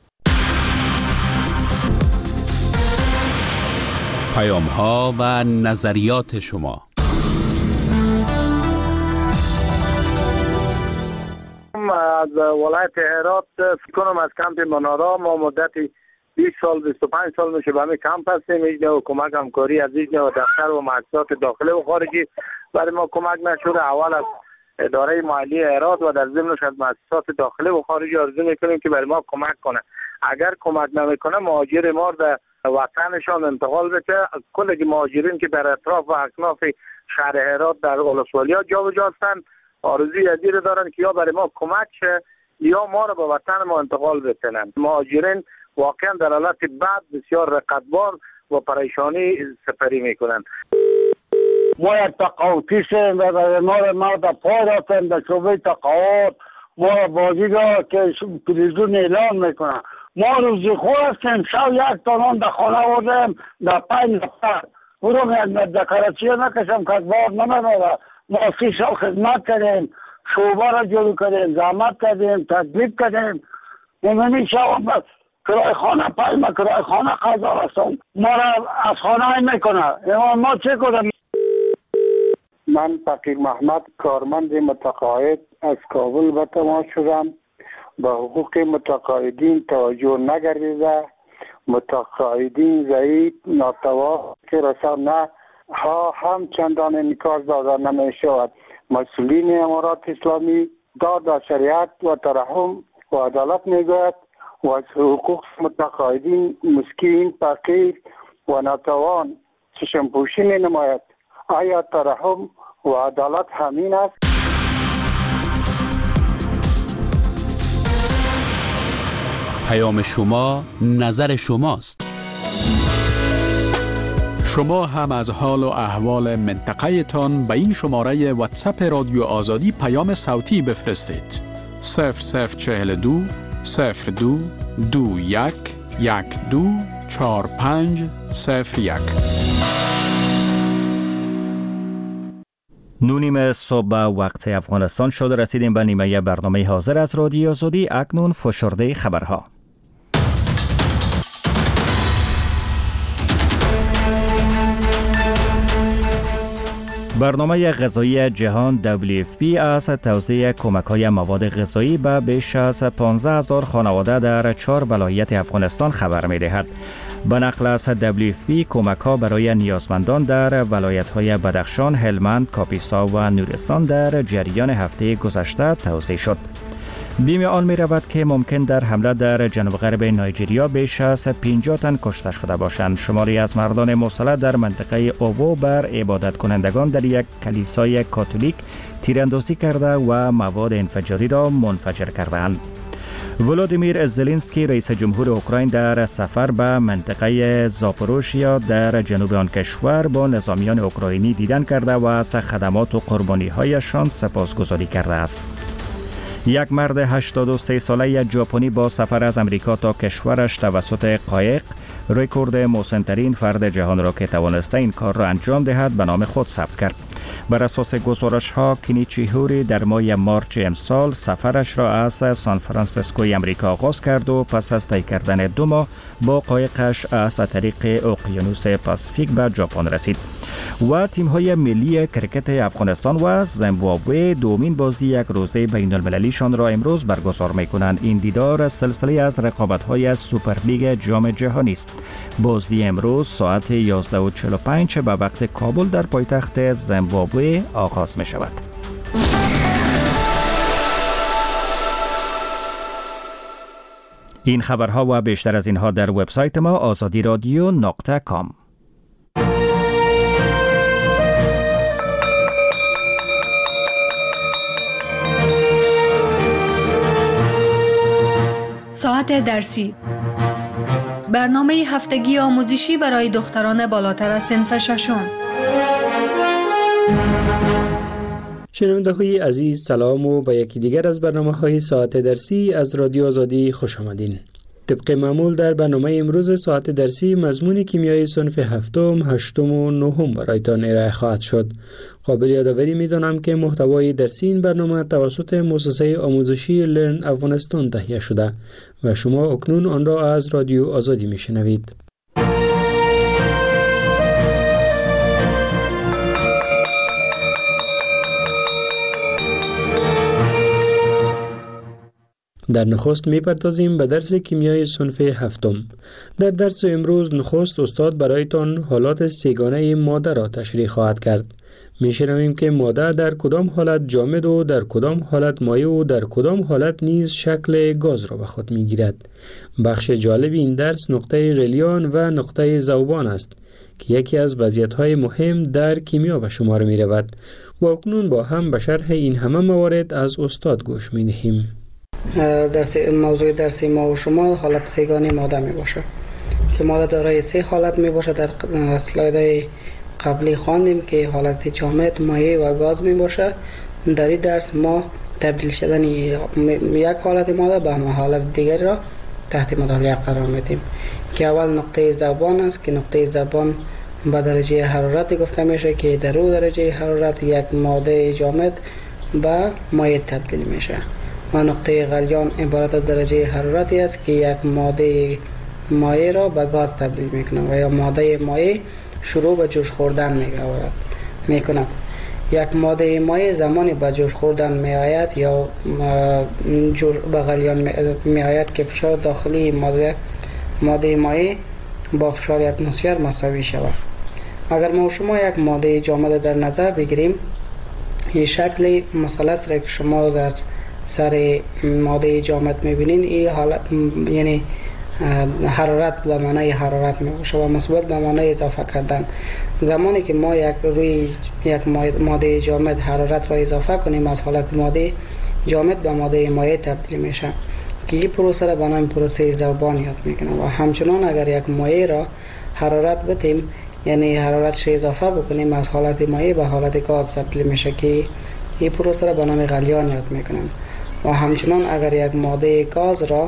پیام‌ها و نظریات شما. از ولایت هرات فکر کنم از کمپ منارا ما مدتی 20 سال 25 سال میشه به همین کمپ هستیم. هیچ نوع کمک همکاری از هیچ نوع دفتر و مؤسسات داخلی و خارجی برای ما کمک نشده. اول از اداره مالی هرات و در ضمنش از مؤسسات داخلی و خارجی آرزو میکنیم که برای ما کمک کنه. اگر کمک نمیکنه مهاجر ما در وطنشان انتقال بده. کل مهاجرین که در اطراف و اکناف شهر هرات در ولسوالی‌ها جابجا هستند آرزوی ازیر دارن که یا برای ما کمک شه یا ما رو به وطن ما انتقال بدن. مهاجرین واقعا در حالت بد بسیار رقتبار و پریشانی سپری میکنن. ما یک تقاوتیستیم و ما در پای رفتیم در شعبه تقاوت. ما بازی را که تلویزیون اعلان میکنن ما روزی خور هستیم. شب یک تانان در خانه آوردیم در 5 نفر برو یک دکارچی نکشم که بار نمیداره. ما 30 سال خدمت کردیم، شعبه را جلو کردیم، زحمت کردیم، تدبیق کردیم. نمیدونی شب کرای خانه پای ما کرای خانه قضا هستم ما را از خانه میکنه. ما چه کنم؟ من فقیر محمد کارمند متقاعد از کابل به تماس شدم. به حقوق متقاعدین توجه نگردیده. متقاعدین ضعیف ناتوا که رسانه ها هم چندان انعکاس داده نمی شود. مسئولین امارات اسلامی داد و شریعت و ترحم و عدالت میگوید و از حقوق متقاعدین مسکین فقیر و ناتوان چشم پوشی می نماید. آیا ترحم و عدالت همین است؟ پیام شما نظر شماست. شما هم از حال و احوال منطقه تان به این شماره واتساپ رادیو آزادی پیام صوتی بفرستید. 0042 02 21 12 45 01. نونیم صبح وقت افغانستان شد. رسیدیم به نیمه برنامه حاضر از رادیو آزادی. اکنون فشرده خبرها. برنامه غذایی جهان WFP از توزیع کمک‌های مواد غذایی به بیش از 15,000 خانواده در 4 ولایت افغانستان خبر می‌دهد. به نقل از WFP کمک‌ها برای نیازمندان در ولایت‌های بدخشان، هلمند، کاپیسا و نورستان در جریان هفته گذشته توزیع شد. بیم آن می رود که ممکن در حمله در جنوب غرب نایجریا بیش از 50 تن کشته شده باشند. شماری از مردان مسلح در منطقه اوو بر عبادت کنندگان در یک کلیسای کاتولیک تیراندازی کرده و مواد انفجاری را منفجر کردند. ولادیمیر زلنسکی رئیس جمهور اوکراین در سفر به منطقه زاپوروژیا در جنوب آن کشور با نظامیان اوکراینی دیدن کرده و از خدمات و قربانی‌هایشان سپاسگزاری کرده است. یک مرد 83 ساله ژاپنی با سفر از امریکا تا کشورش توسط قایق رکورد مسن‌ترین فرد جهان را که توانسته این کار را انجام دهد به نام خود ثبت کرد. بر اساس گزارش‌ها کینیچی هوری در ماه مارچ امسال سفرش را از سان فرانسیسکوی امریکا آغاز کرد و پس از طی کردن 2 ماه با قایقش از طریق اقیانوس پاسیفیک به ژاپن رسید. و تیم‌های ملی کرکت افغانستان و زیمبابوه دومین بازی یک روزه بین‌المللیشان را امروز برگزار می‌کنند. این دیدار سلسله از رقابت‌های سوپرلیگ جام جهانی است. بازی امروز ساعت 11:45 به وقت کابل در پایتخت زیمبابوه آغاز می‌شود. این خبرها و بیشتر از اینها در وبسایت ما azadiradio.com. ساعت درسی، برنامه هفتگی آموزشی برای دختران بالاتر از صنف ششم. شنونده های عزیز سلام و به یکی دیگر از برنامه های ساعت درسی از رادیو آزادی خوش آمدین. طبق معمول در برنامه امروز ساعت درسی مضمون کیمیای صنف 7، 8 و 9 برایتان ارائه خواهد شد. قابل یادآوری می‌دانم که محتوای درسی این برنامه توسط مؤسسه آموزشی لرن افغانستان تهیه شده و شما اکنون آن را از رادیو آزادی می‌شنوید. در نخست می‌پردازیم به درس کیمیای صنف 7. در درس امروز نخست استاد برایتان حالات سه‌گانه ماده را تشریح خواهد کرد. می‌شنویم که ماده در کدام حالت جامد و در کدام حالت مایع و در کدام حالت نیز شکل گاز را به خود می‌گیرد. بخش جالب این درس نقطه غلیان و نقطه ذوبان است که یکی از وضعیت‌های مهم در کیمیا به شمار می‌رود. و اکنون با هم به شرح این همه موارد از استاد گوش می‌دهیم. موضوع درسی ما و شما حالت سه‌گانه ماده می باشه که ماده دارای 3 حالت می باشه. در اسلایدهای قبلی خواندیم که حالت جامد، مایع و گاز می باشه. در این درس ما تبدیل شدن یک حالت ماده به حالت دیگر را تحت مطالعه قرار میدیم که اول نقطه ذوبان است که نقطه ذوبان به درجه حرارت گفته میشه که در او درجه حرارت یک ماده جامد به مایع تبدیل میشه. و نقطه غلیان عبارت از درجه حرارتی است که یک ماده مایع را به گاز تبدیل میکنه و یا ماده مایع شروع به جوش خوردن میکند. یک ماده مایع زمانی به جوش خوردن میآید یا به غلیان میآید که فشار داخلی ماده مایع با فشار اتمسفر مساوی شود. اگر ما شما یک ماده جامد در نظر بگیریم، این شکل مثلث را که شما در سر ماده جامد میبینین، این حالت یعنی حرارت به معنای حرارت میباشه و مثبت به معنای اضافه کردن. زمانی که ما روی یک ماده جامد حرارت را اضافه کنیم، از حالت ماده جامد به ماده مایع تبدیل میشه که این پروسه را به نام پروسه ذوبان یاد میکنه. و همچنان اگر یک مایع را حرارت بدیم، یعنی حرارتش اضافه بکنیم از حالت مایع به حالت گاز تبدیل میشه که این پروسه را به نام غلیان یاد میکنن. و همچنان اگر یک ماده گاز را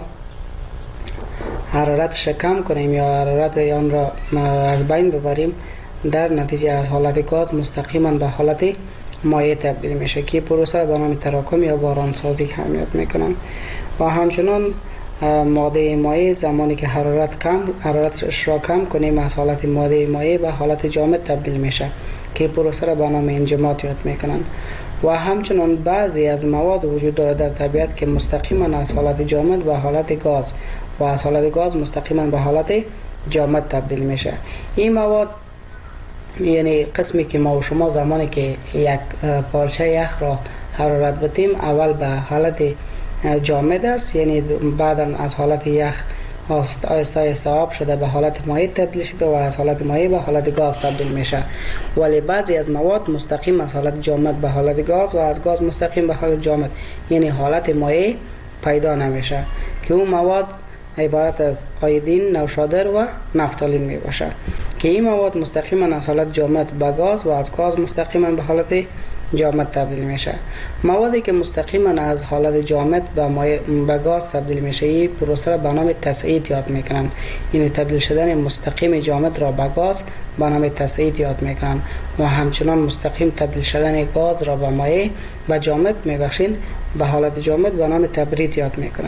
حرارتش کم کنیم یا حرارت آن را از بین ببریم، در نتیجه از حالت گاز مستقیما به حالت مایع تبدیل میشه که پروسه را به نام تراکم یا بارانسازی هم یاد میکنن. و همچنان ماده مایع زمانی که حرارتش را کم کنیم از حالت ماده مایع به حالت جامد تبدیل میشه که پروسه را به نام انجماد یاد میکنن. و همچنان بعضی از مواد وجود داره در طبیعت که مستقیما از حالت جامد به حالت گاز و از حالت گاز مستقیما به حالت جامد تبدیل میشه. این مواد یعنی قسمی که ما و شما زمانی که یک پارچه یخ را حرارت بدیم اول به حالت جامد است، یعنی بعدا از حالت یخ آهسته آهسته آب شده به حالت مایع تبدیل شده و از حالت مایع به حالت گاز تبدیل میشه. ولی بعضی از مواد مستقیم از حالت جامد به حالت گاز و از گاز مستقیم به حالت جامد یعنی حالت مایع پیدا نمیشه که اون مواد عبارت از آیودین، نوشادر و نفتالین می باشه که این مواد مستقیما از حالت جامد به گاز و از گاز مستقیما به حالت جامد تبدیل میشه. موادی که مستقیما از حالت جامد به گاز تبدیل میشه این پروسه را به نام تصعید یاد میکنن، یعنی تبدیل شدن مستقیم جامد را به گاز به نام تصعید یاد میکنن. و همچنان مستقیم تبدیل شدن گاز را به مایع و جامد میبخشین به حالت جامد به نام تبرید یاد میکنن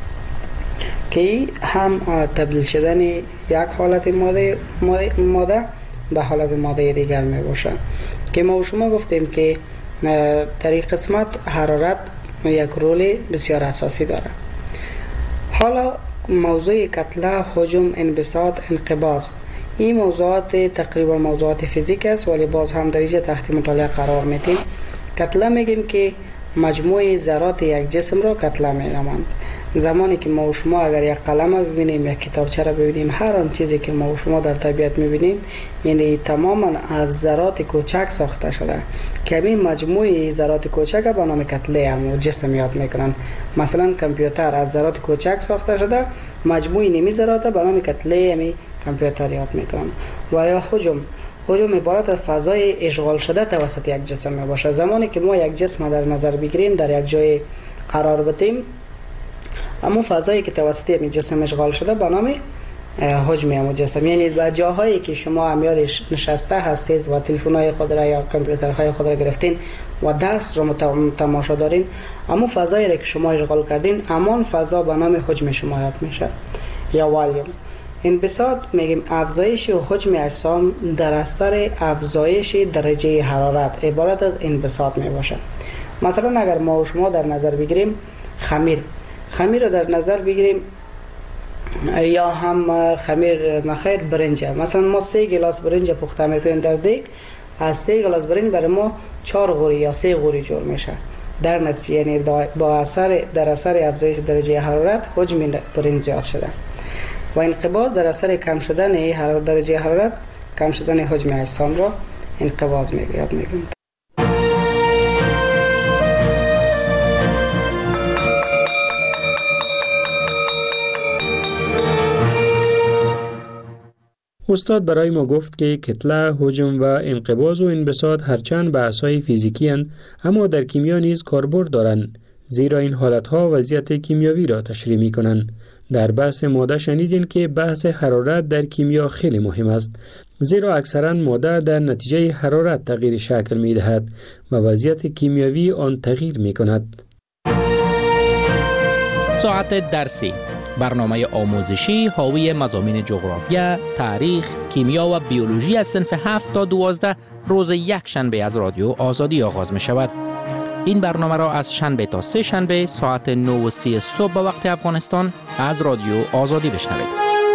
که هم تبدیل شدن یک حالت ماده به حالت ماده دیگر می باشه. که ما و شما گفتیم که در این قسمت حرارت یک رول بسیار اساسی داره. حالا موضوع کتله، حجم، انبساط، انقباض، این موضوعات تقریبا موضوعات فیزیک است ولی باز هم در اینجا تحت مطالعه قرار میدیم. کتله میگیم که مجموعه ذرات یک جسم را کتله می‌نامند. زمانی که ما و شما اگر یک قلم ببینیم، یک کتابچه را ببینیم، هر آن چیزی که ما و شما در طبیعت می‌بینیم یعنی تماما از ذرات کوچک ساخته شده که این مجموعه ذرات کوچک به نام کتله هم جسم یاد میکنن. مثلا کامپیوتر از ذرات کوچک ساخته شده، مجموعه نیمی ذرات به نام کتله همی کامپیوتر یاد میکنن. و یا حجم عبارت از فضای اشغال شده توسط یک جسم می باشه. زمانی که ما یک جسم در نظر بگیریم، در یک جای قرار بدیم، اما فضایی که توسط این جسم اشغال شده به نام حجم همون جسم، یعنی در جاهایی که شما امیال نشسته هستید و تلفن‌های خود را یا کامپیوترهای خود را گرفتین و دست را تماشا دارین، اما فضایی را که شما اشغال کردین همان فضا به نام حجم شما یاد میشه یا والیوم. انبساط میگیم افزایش حجم اجسام در اثر افزایش درجه حرارت عبارت از انبساط می باشه. مثلا اگر ما و شما در نظر بگیریم خمیر رو در نظر بگیریم یا هم خمیر نخیر برنج، مثلا ما 3 گلاس برنج پخته میکنیم در دیگ، از 3 گلاس برنج برای ما 4 غوری یا 3 غوری جور میشه. در نتیجه یعنی در اثر افزایش درجه حرارت حجم برنج زیاد شده. و انقباض در اثر کم شدن درجه حرارت کم شدن حجم اجسام را انقباض میگیم. استاد برای ما گفت که کتله، حجم و انقباض و انبساط هرچند بحث‌های فیزیکی اند، اما در کیمیا نیز کاربرد دارند، زیرا این حالتها وضعیت کیمیاوی را تشریح می‌کنند. در بحث ماده شنیدین که بحث حرارت در کیمیا خیلی مهم است، زیرا اکثرا ماده در نتیجه حرارت تغییر شکل می‌دهد و وضعیت کیمیاوی آن تغییر می‌کند. ساعت درسی، برنامه آموزشی حاوی مضامین جغرافیا، تاریخ، کیمیا و بیولوژی از صنف 7 تا 12 روز یک شنبه از رادیو آزادی آغاز می شود. این برنامه را از شنبه تا 3 شنبه ساعت 9:30 صبح به وقت افغانستان از رادیو آزادی بشنوید.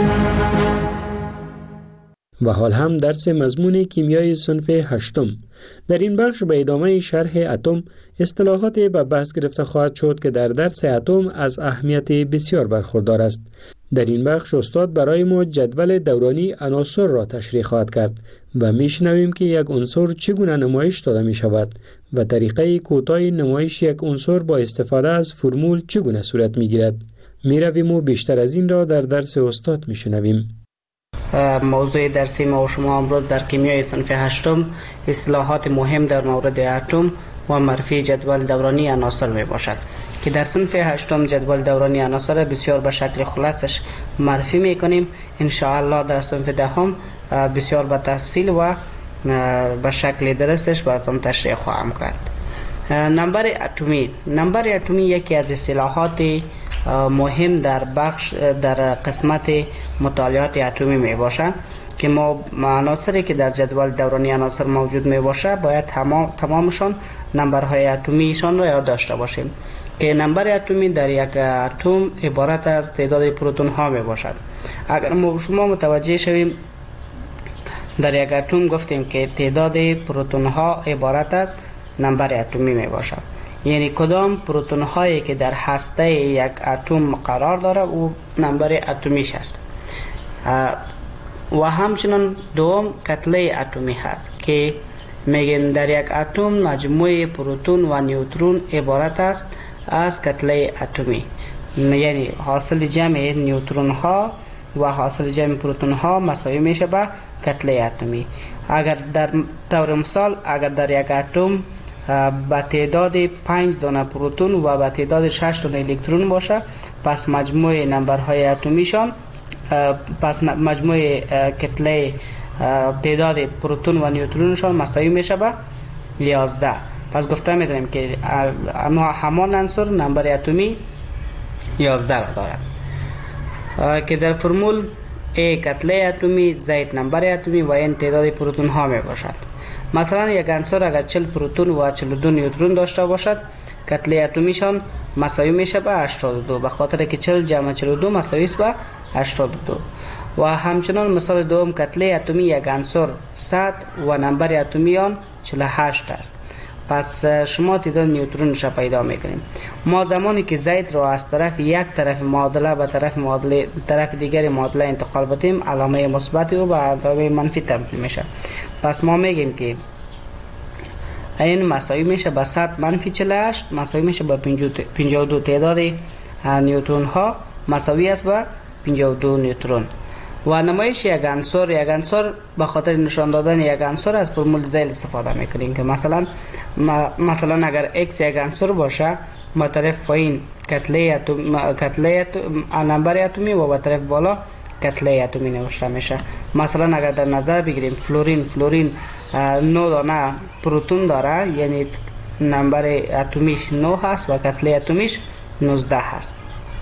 و حال هم درس مضمون کیمیای صنف 8. در این بخش به ادامه شرح اتم اصطلاحات به بحث گرفته خواهد شد که در درس اتم از اهمیت بسیار برخوردار است. در این بخش استاد برای ما جدول دورانی عناصر را تشریح خواهد کرد و میشنویم که یک عنصر چگونه نمایش داده می شود و طریقه کوتاه نمایش یک عنصر با استفاده از فرمول چگونه صورت می گیرد. می رویم و بیشتر از این را در درس استاد می شنویم. موضوع درسی ما و شما امروز در کیمیای صنف هشتم اصطلاحات مهم در مورد اتم و معرفی جدول دورانی عناصر می باشد که در صنف هشتم جدول دورانی عناصر بسیار به شکل خلاصش معرفی می کنیم. ان شاء الله در صنف دهم بسیار به تفصیل و به شکل درستش براتون تشریح خواهم کرد. نمبر اتمی یکی از اصطلاحات مهم در قسمت مطالعات اتمی می باشد که ما عناصری که در جدول دورانی عناصر موجود می باشه باید تمامشان نمبرهای اتمیشان را یاد داشته باشیم که نمبر اتمی در یک اتم عبارت از تعداد پروتون ها می باشد. اگر شما متوجه شویم در یک اتم گفتیم که تعداد پروتون ها عبارت از نمبر اتمی می باشد، یعنی کدام پروتون هایی که در هسته یک اتم قرار داره او نمبر اتمیش است. و همچنین دوم کتله اتمی هست که میگیم در یک اتم مجموعه پروتون و نیوترون عبارت است از کتله اتمی، یعنی حاصل جمع نیوترون ها و حاصل جمع پروتون ها مساوی میشه به کتله اتمی. اگر در طور مثال اگر در یک اتم با تعداد 5 دانه پروتون و با تعداد 6 دانه الکترون باشه، پس مجموع نمبرهای اتمیشان پس مجموع کتله تعداد پروتون و نیوترونشان مساوی میشه به 11. پس گفته میدونیم که همان عنصر نمبر اتمی 11 را دارد که در فرمول A کتله اتمی، زائد نمبر اتمی و این تعداد پروتون ها می باشد. مثلا یک عنصر اگر 40 پروتون و 42 نیوترون داشته باشد، کتله اتمیشان مساوی میشه به 82 به خاطر که 40 جمع 42 مساوی است به 82. و همچنان مثال دوم کتله اتمی یک عنصر 100 و نمبر اتمی آن 48 است. پس شما تعداد نیوترونش پیدا میکنیم. ما زمانی که زید را از طرف یک طرف معادله به طرف دیگر معادله انتقال بدیم، علامه مثبت و به علامه منفی تبدیل میشه. پس ما میگیم که این مساوی میشه به 100 منفی 48 مساوی میشه به 52. تعداد نیوترون ها مساوی است به 52 نیوترون. و نمایش یک عنصر به خاطر نشان دادن یک عنصر از فرمول زیل استفاده میکنیم که مثلا اگر x یک عنصر باشه، با طرف پایین کتله نمبر اتمی و با طرف بالا کتله اتمی نوشته میشه. مثلا اگر در نظر بگیریم فلورین 9 دانه پروتون داره، یعنی نمبر اتمیش 9 هست و کتله اتمیش 19 هست.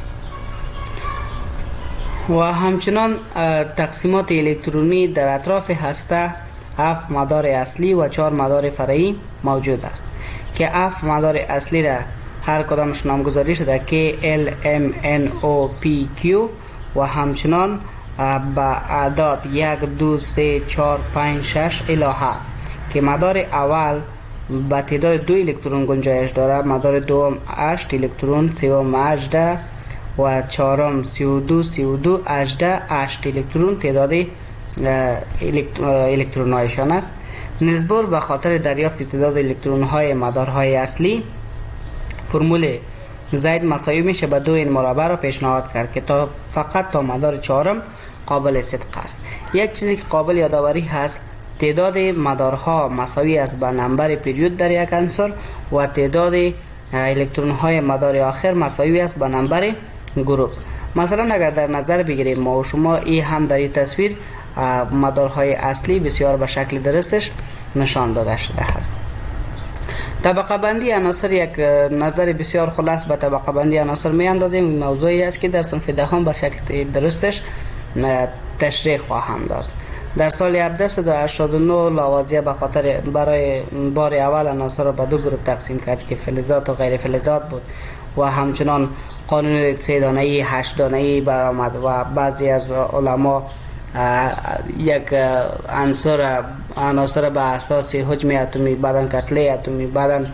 و همچنان تقسیمات الکترونی در اطراف هسته 7 مدار اصلی و 4 مدار فرعی موجود است که 7 مدار اصلی را هر کدامش نامگذاری شده K L M N O P Q و همچنان با اعداد 1 2 3 4 5 6 الی 7 که مدار اول با تعداد 2 الکترون گنجایش داره، مدار دوم 8 الکترون، سوم 18 و چهارم 32 18 الکترون تعداد الکترون هایشان است. نسبت به خاطر دریافت تعداد الکترون های مدارهای اصلی، فرمول زید مساوی میشه به 2 این مربع را پیشنهاد کرد که فقط تا مدار چهارم قابل صدق است. یک چیزی که قابل یادآوری هست، تعداد مدارها مساوی است به نمبر پریود در یک عنصر و تعداد الکترون های مدار آخر مساوی است به نمبر گروپ. مثلا اگر در نظر بگیریم ما و شما این هم در این تصویر مدارهای اصلی بسیار به شکل درستش نشان داده شده است. طبقه بندی عناصر یک نظر بسیار خلاص به طبقه بندی عناصر می اندازیم. این موضوعی است که در صنف دهم به شکل درستش تشریح خواهم داد. در سال 1789 لاوازیه به خاطر برای بار اول عناصر را به 2 گروه تقسیم کرد که فلزات و غیر فلزات بود و همچنان قانون 3 دانه‌ای 8 دانه‌ای برآمد و بعضی از علما یک عناصر به اساس حجم اتمی، بعدن کتله اتمی، بعدن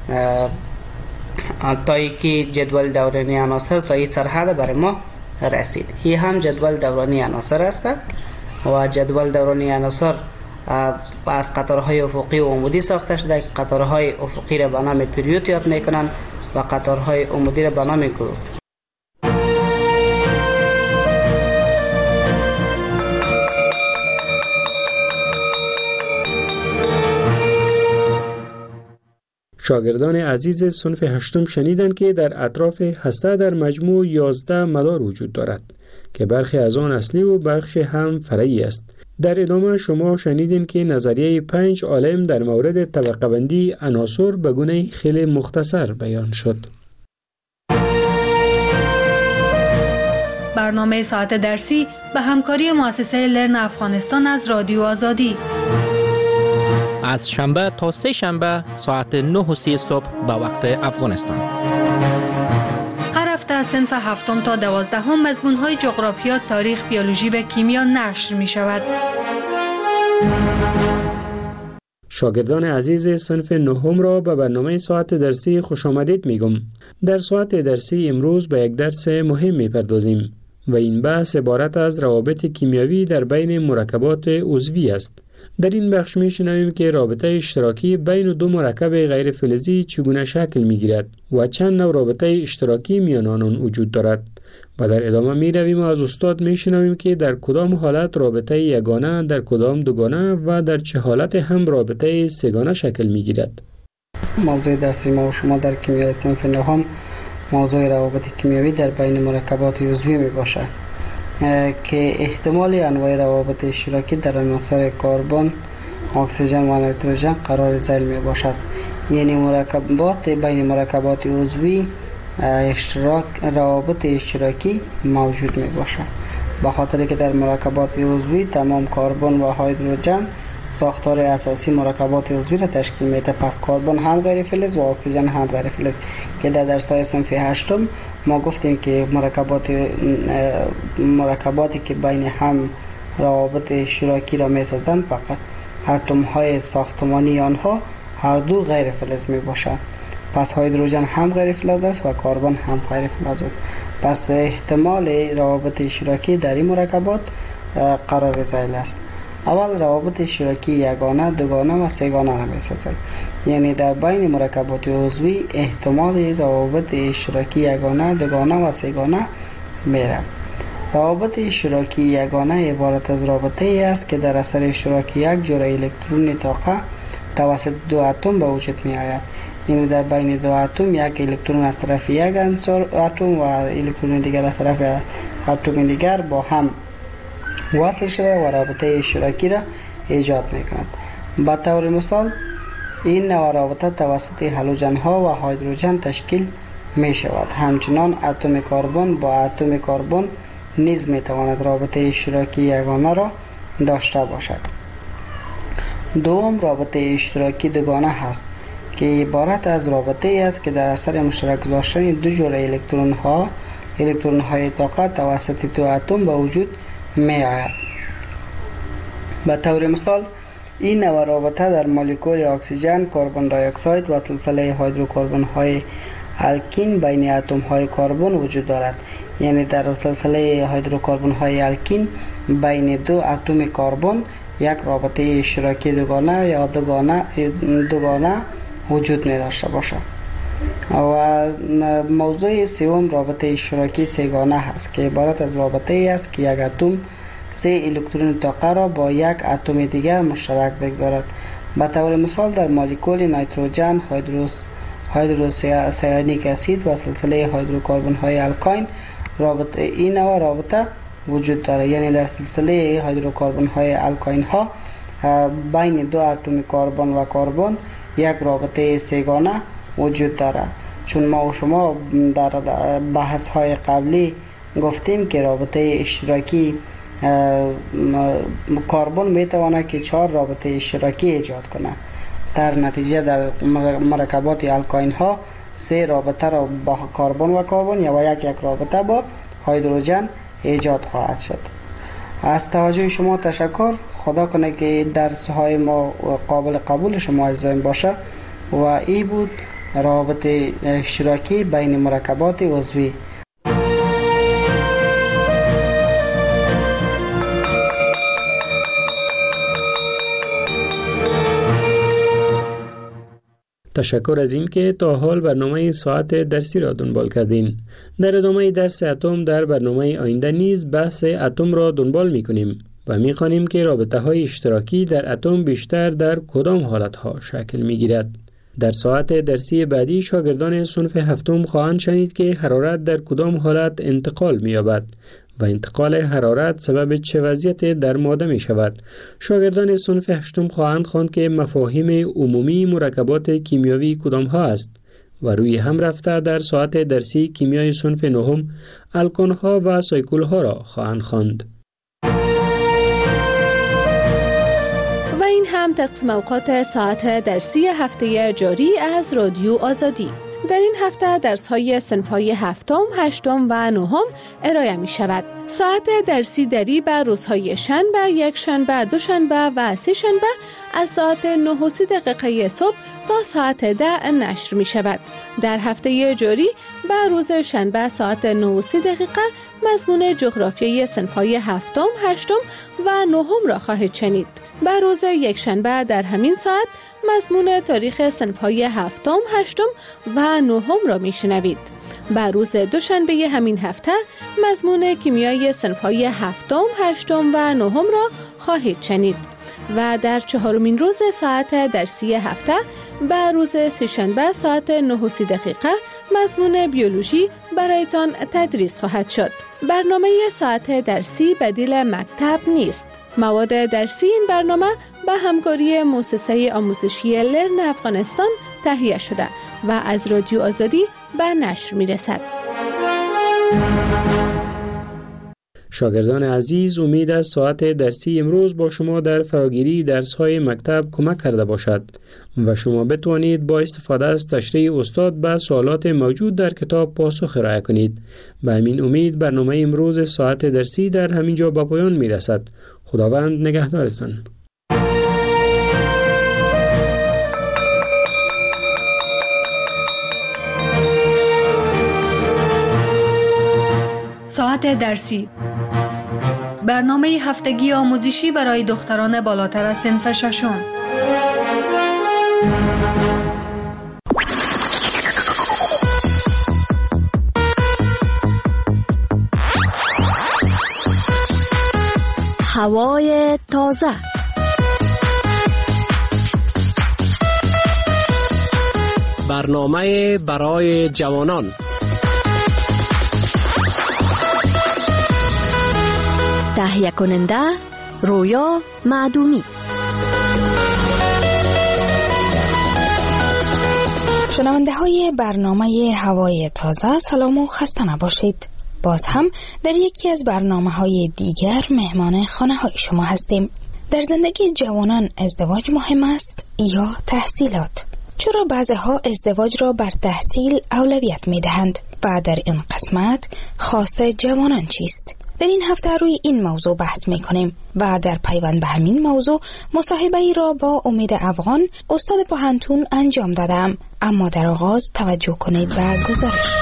تایی که جدول دورانی عناصر تا این سرحد برای ما رسید. این هم جدول دورانی عناصر است و جدول دورانی عناصر از قطارهای افقی و عمودی ساخته شده که قطارهای افقی را به نام پریود یاد میکنن و قطارهای عمودی را به نام گروپ. شاگردان عزیز صنف هشتم شنیدند که در اطراف هسته در مجموع 11 مدار وجود دارد که برخی از آن اصلی و بخش هم فرعی است. در ادامه شما شنیدین که نظریه 5 عالم در مورد طبقه بندی عناصر به گونه خیلی مختصر بیان شد. برنامه ساعت درسی به همکاری مؤسسه لرن افغانستان از رادیو آزادی. از شنبه تا سه شنبه ساعت 9:30 صبح به وقت افغانستان. هر هفته از صنف هفتم تا 12 مضمون‌های جغرافیا، تاریخ، بیولوژی و کیمیا نشر می شود. شاگردان عزیز صنف نهم را به برنامه ساعت درسی خوش آمدید میگم. در ساعت درسی امروز به یک درس مهم میپردازیم و این بحث عبارت از روابط کیمیایی در بین مرکبات عضوی است. در این بخش میشنویم که رابطه اشتراکی بین دو مرکب غیر فلزی چگونه شکل میگیرد و چند نوع رابطه اشتراکی میان آنان وجود دارد. و در ادامه می رویم و از استاد می شنویم که در کدام حالت رابطه یگانه، در کدام دوگانه و در چه حالت هم رابطه سه‌گانه شکل می گیرد. موضوع درسی ما و شما در کیمیای صنف نهم موضوع روابط کیمیایی در بین مرکبات عضوی می باشد که احتمال انواع روابط اشتراکی در عناصر کربن، اکسیژن و نیتروژن قرار ذیل می باشد. یعنی مرکبات بین مرکبات عضوی روابط اشتراکی موجود می باشد. به خاطر که در مرکبات عضوی تمام کربن و هیدروژن ساختار اساسی مرکبات عضوی را تشکیل میده. پس کربن هم غیر فلز و اکسیژن هم غیر فلز که در درس‌های صنف هشتم ما گفتیم که مرکباتی که بین هم روابط اشتراکی را میسازند فقط اتم های ساختمانی آنها هر دو غیر فلز می باشند. پس هیدروژن هم غیر فلز است و کربن هم غیر فلز است. پس احتمال روابط اشتراکی در این مرکبات قرار ذیل است. اول روابط اشتراکی یگانه، دوگانه و سه‌گانه را می‌سازد. یعنی در بین مرکبات عضوی احتمال روابط اشتراکی یگانه، دوگانه و سه‌گانه میره. روابط اشتراکی یگانه عبارت از رابطه ای است که در اثر اشتراک یک جور الکترون طاقه توسط دو اتم به وجود می آید. یعنی در بین دو اتم یک الکترون از طرف یک اتم و الکترون دیگر از طرف اتم دیگر با هم وصل شده و رابطه اشتراکی را ایجاد می کند. به طور مثال این نوع رابطه توسط هالوژن ها و هیدروژن تشکیل می شود. همچنان اتم کربن با اتم کربن نیز می تواند رابطه اشتراکی یگانه را داشته باشد. دوم رابطه اشتراکی دوگانه هست که عبارت از رابطه ای است که در اثر مشترک گذاشتن دو جور الکترون های طاقه توسط دو اتم به وجود می آید. به طور مثال این نوع رابطه در مولکول اکسیژن، کربن دی اکساید و سلسله هیدروکربن های الکین بین اتم های کربن وجود دارد. یعنی در سلسله هیدروکربن های الکین بین دو اتم کربن یک رابطه اشتراکی دوگانه یا دوگانه وجود می داشته باشد. و موضوع سوم رابطه اشتراکی سه‌گانه هست که عبارت از رابطه ای است که یک اتم 3 الکترون طاقه را با یک اتم دیگر مشترک بگذارد. به طور مثال در مولکول نیتروژن، هیدروسیانیک اسید و سلسله هیدروکربن های الکاین رابطه این نوع رابطه وجود دارد. یعنی در سلسله هیدروکربن های الکاین ها بین دو اتم کربن و کربن یک رابطه سه‌گانه وجود دارد. چون ما و شما در بحث های قبلی گفتیم که رابطه اشتراکی کربن میتواند که 4 رابطه اشتراکی ایجاد کنه. در نتیجه در مرکبات الکاین ها 3 رابطه را با کربن و کربن یا یک رابطه با هیدروژن ایجاد خواهد شد. از توجه شما تشکر. خدا کنه که درس های ما قابل قبول شما عزیزان باشه. و این بود روابط اشتراکی بین مرکبات عضوی. تشکر از این که تا حال برنامه ساعت درسی را دنبال کردین. در ادامه درس اتم در برنامه آینده نیز بحث اتم را دنبال می کنیم و می خوانیم که رابطه های اشتراکی در اتم بیشتر در کدام حالت ها شکل می گیرد. در ساعت درسی بعدی شاگردان صنف هفتم خواهند شنید که حرارت در کدام حالت انتقال می‌یابد و انتقال حرارت سبب چه وضعیت در ماده می شود. شاگردان صنف هشتم خواهند خواند که مفاهیم عمومی مرکبات کیمیاوی کدام ها است و روی هم رفته در ساعت درسی کیمیای صنف نهم الکان ها و سایکل ها را خواهند خواند. و این هم تقسیم اوقات ساعت درسی هفته جاری از رادیو آزادی. در این هفته درس‌های صنف‌های هفتم، هشتم و نهم ارائه می‌شود. ساعت درسی دری به روزهای شنبه، یک شنبه، دو شنبه و سه شنبه از ساعت 9:30 صبح تا ساعت 10 نشر می‌شود. در هفته جاری به روز شنبه ساعت 9:30 مضمون جغرافیای صنف‌های هفتم، هشتم و نهم را خواهید شنید. به روز یک شنبه در همین ساعت مضمون تاریخ صنف‌های هفتم، هشتم و نهم را میشنوید. به روز دوشنبه همین هفته مضمون کیمیای صنف‌های هفتم، هشتم و نهم را خواهید شنید. و در چهارمین روز ساعت درسی هفته به روز سه‌شنبه ساعت 9:30 مضمون بیولوژی برایتان تدریس خواهد شد. برنامه ساعت درسی بدیل مکتب نیست. مواد درسی این برنامه به همکاری مؤسسه آموزشی لرن افغانستان تهیه شده و از رادیو آزادی به نشر می رسد. شاگردان عزیز، امید از ساعت درسی امروز با شما در فراگیری درس‌های مکتب کمک کرده باشد و شما بتوانید با استفاده از تشریح استاد به سوالات موجود در کتاب پاسخ ارائه کنید. به همین امید برنامه امروز ساعت درسی در همین جا به پایان می‌رسد. خداوند نگهدارتان. ساعت درسی، برنامه هفتگی آموزشی برای دختران بالاتر از صنف ششم. هوای تازه، برنامه برای جوانان، تهیه کننده رویا معدومی. شنونده های برنامه هوای تازه، سلام و خسته نباشید. باز هم در یکی از برنامه های دیگر مهمان خانه های شما هستیم. در زندگی جوانان ازدواج مهم است یا تحصیلات؟ چرا بعضها ازدواج را بر تحصیل اولویت می دهند و در این قسمت خواسته جوانان چیست؟ در این هفته روی این موضوع بحث می کنیم و در پیوند به همین موضوع مصاحبه ای را با امید افغان استاد پوهنتون انجام دادم. اما در آغاز توجه کنید به گزارش.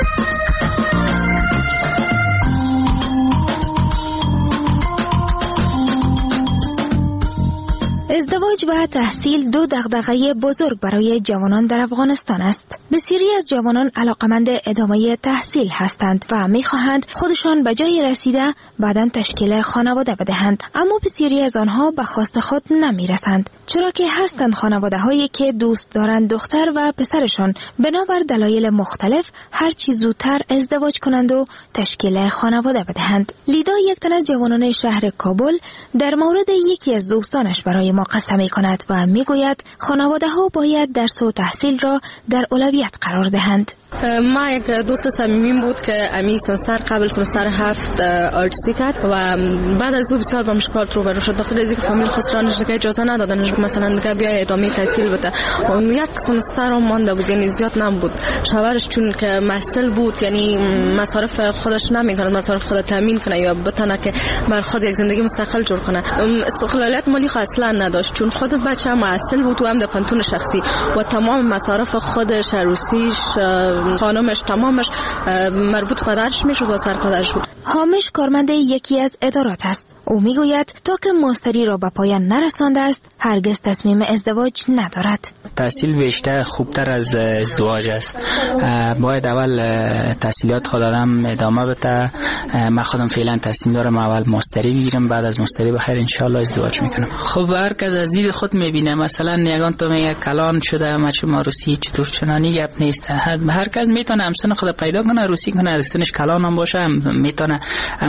ازدواج و تحصیل دو دغدغه بزرگ برای جوانان در افغانستان است. بسیاری از جوانان علاقمند ادامه تحصیل هستند و می‌خواهند خودشان به جای رسیده بعداً تشکیل خانواده بدهند، اما بسیاری از آنها به خواست خود نمی‌رسند، چرا که هستند خانواده‌هایی که دوست دارند دختر و پسرشان بنابر دلایل مختلف هر چی زودتر ازدواج کنند و تشکیل خانواده بدهند. لیدا، یک تن از جوانان شهر کابل، در مورد یکی از دوستانش برای ما قصه می کند و می گوید خانواده ها باید درس و تحصیل را در اولویت قرار دهند. ما یک دوست صمیمیم بود که امی سمستر قبل سمستر 7 آرتسی کرد و بعد از او بسیار با مشکلات روبرو شد، بخاطر اینکه فامیل خسرانش دیگه اجازه ندادن مثلا دیگه بیای ادامه تحصیل بده. یک سمستر هم مانده بود، یعنی زیاد نبود. شوهرش چون که مسئول بود، یعنی مصارف خودش نمی‌تونه مصارف خود تامین کنه یا بتونه که بر خود یک زندگی مستقل جور کنه. استقلالیت مالی اصلا نداشت، چون خود بچه مسئول بود و هم در پانتون شخصی و تمام مصارف خودش، عروسیش، خانمش، تمامش مربوط پدرش میشد و سر پدرش بود. حامش کارمند یکی از ادارات است. او میگوید تا که ماستری را به پایان نرسانده است هرگز تصمیم ازدواج ندارد. تحصیل بیشتر خوبتر از ازدواج است. باید اول تحصیلات خود آدم ادامه بده. من خودم فعلا تصمیم دارم اول ماستری بگیرم، بعد از ماستری بخیر انشالله ازدواج میکنم. خب هر کس از دید خود میبینه. مثلا یگان تو میگه کلان شده مچم روسی چطور چنانی گپ نیست. هر کس میتونه همسن خود پیدا کنه، روسی کنه، سنش کلان هم باشه میتونه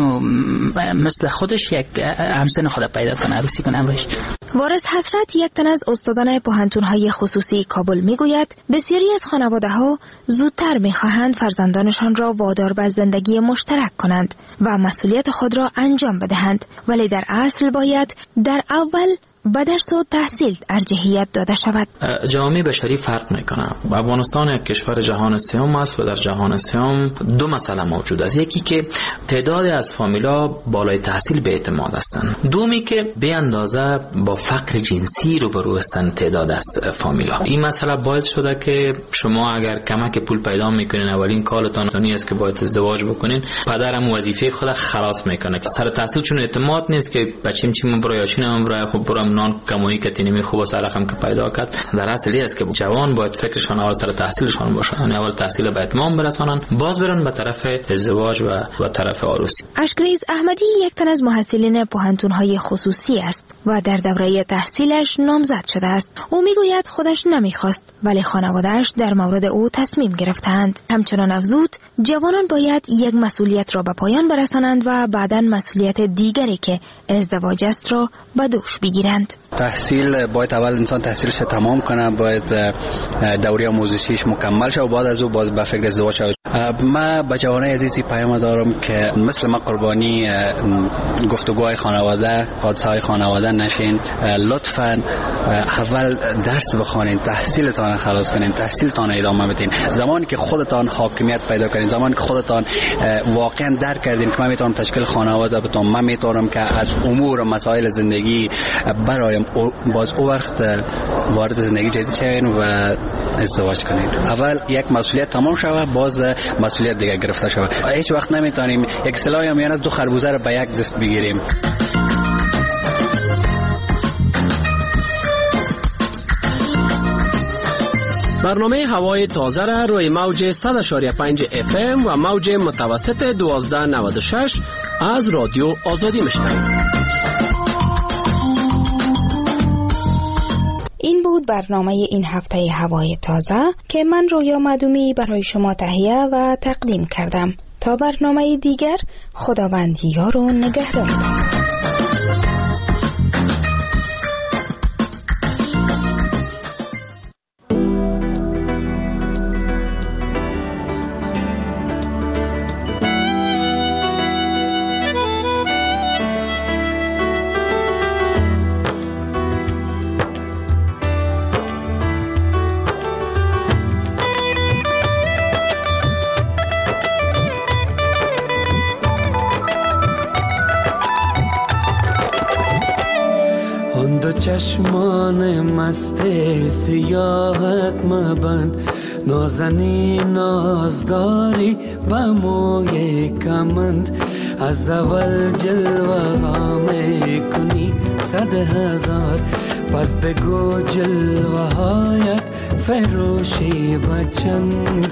مثل خودش یک همسن خود پیدا کنه، روسی کنه امروز. وارث حسرت یک تن از استادان پوهنتون‌های خصوصی کابل میگوید بسیاری از خانواده‌ها زودتر می‌خواهند فرزندانشان را وادار به زندگی مشترک کنند و مسئولیت خود را انجام بدهند، ولی در اصل باید در اول به درس و تحصیل ارجحیت داده شود. جامعه بشری فرق میکنه. افغانستان یک کشور جهان سوم است و در جهان سوم دو مسئله موجود است. یکی که تعدادی از فامیلا بالای تحصیل به اعتماد هستند. دومی که به اندازه با فقر جنسی روبرو هستند تعداد از فامیلا. این مسئله باعث شده که شما اگر کمک پول پیدا میکنین اولین کارتان این است که باید ازدواج بکنین. پدرم وظیفه خود خلاص میکنه که سر تحصیل چون اعتماد نیست که بچیم چیم برای چینم برای خب برام نان کمایی که تینمی خوب است رقم که پیدا کرد. در اصل است که جوان باید فکرشان اول سر تحصیلشان باشه، یعنی اول تحصیل به اتمام برسانن، باز برن به طرف ازدواج و طرف عروسی. اشکریز احمدی یک تن از محصلین پوهنتون‌های خصوصی است و در دوره تحصیلش نامزد شده است. او میگوید خودش نمیخواست ولی خانواده‌اش در مورد او تصمیم گرفتند. همچنان افزود جوانان باید یک مسئولیت را به پایان برسانند و بعداً مسئولیت دیگری که ازدواج است را به دوش بگیرند. تحصیل باید اول انسان تحصیلش تمام کنه، باید دوره آموزشیش مکمل شه و بعد از او باید به فکر ازدواج شه. من به جوانای عزیزی پیام دارم که مثل ما قربانی گفتگوهای خانواده، حادثه‌های خانواده نشین. لطفاً اول درس بخونین، تحصیلتان خلاص کنین، تحصیلتان ادامه بدین. زمانی که خودتان حاکمیت پیدا کنین، زمانی که خودتان واقعا درک کردین که من میتونم تشکیل خانواده بدم، من میتونم که از امور و مسائل زندگی برایم باز او وقت وارد زندگی جدید شوین و ازدواج کنین. اول یک مسئولیت تمام شوه، باز مسئولیت دیگه گرفته شوه. هیچ وقت نمیتونیم یک سلاح میان از دو خربوزه رو به یک دست بگیریم. برنامه هوای تازه را روی موج 100.5 FM و موج متوسط 1296 از رادیو آزادی میشنوید. این بود برنامه این هفته هوای تازه که من رویا معدومی برای شما تهیه و تقدیم کردم. تا برنامه دیگر خداوند یار و نگهدارتان. چشمان مست سیاحت مبند، نازنی نازداری و موی کمند. از اول جلوه ها می کنی 100,000، پس بگو جلوه هایت فروشی بچند.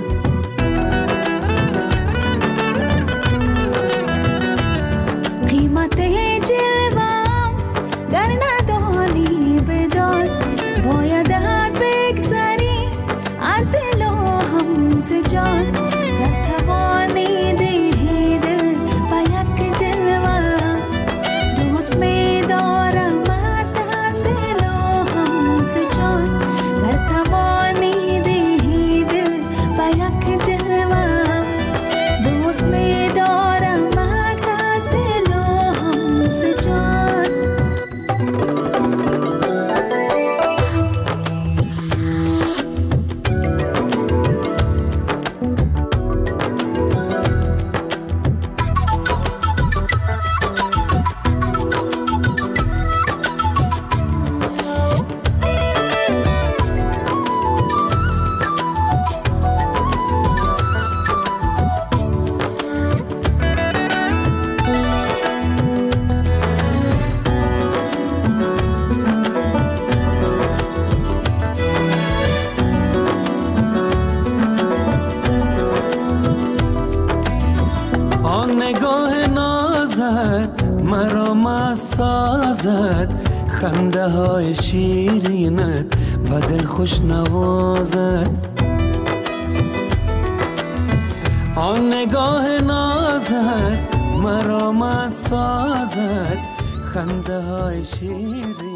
خنده های شیرینت به دل خوش نوازد، آن نگاه نازت مرا مست سازد، خنده های شیرین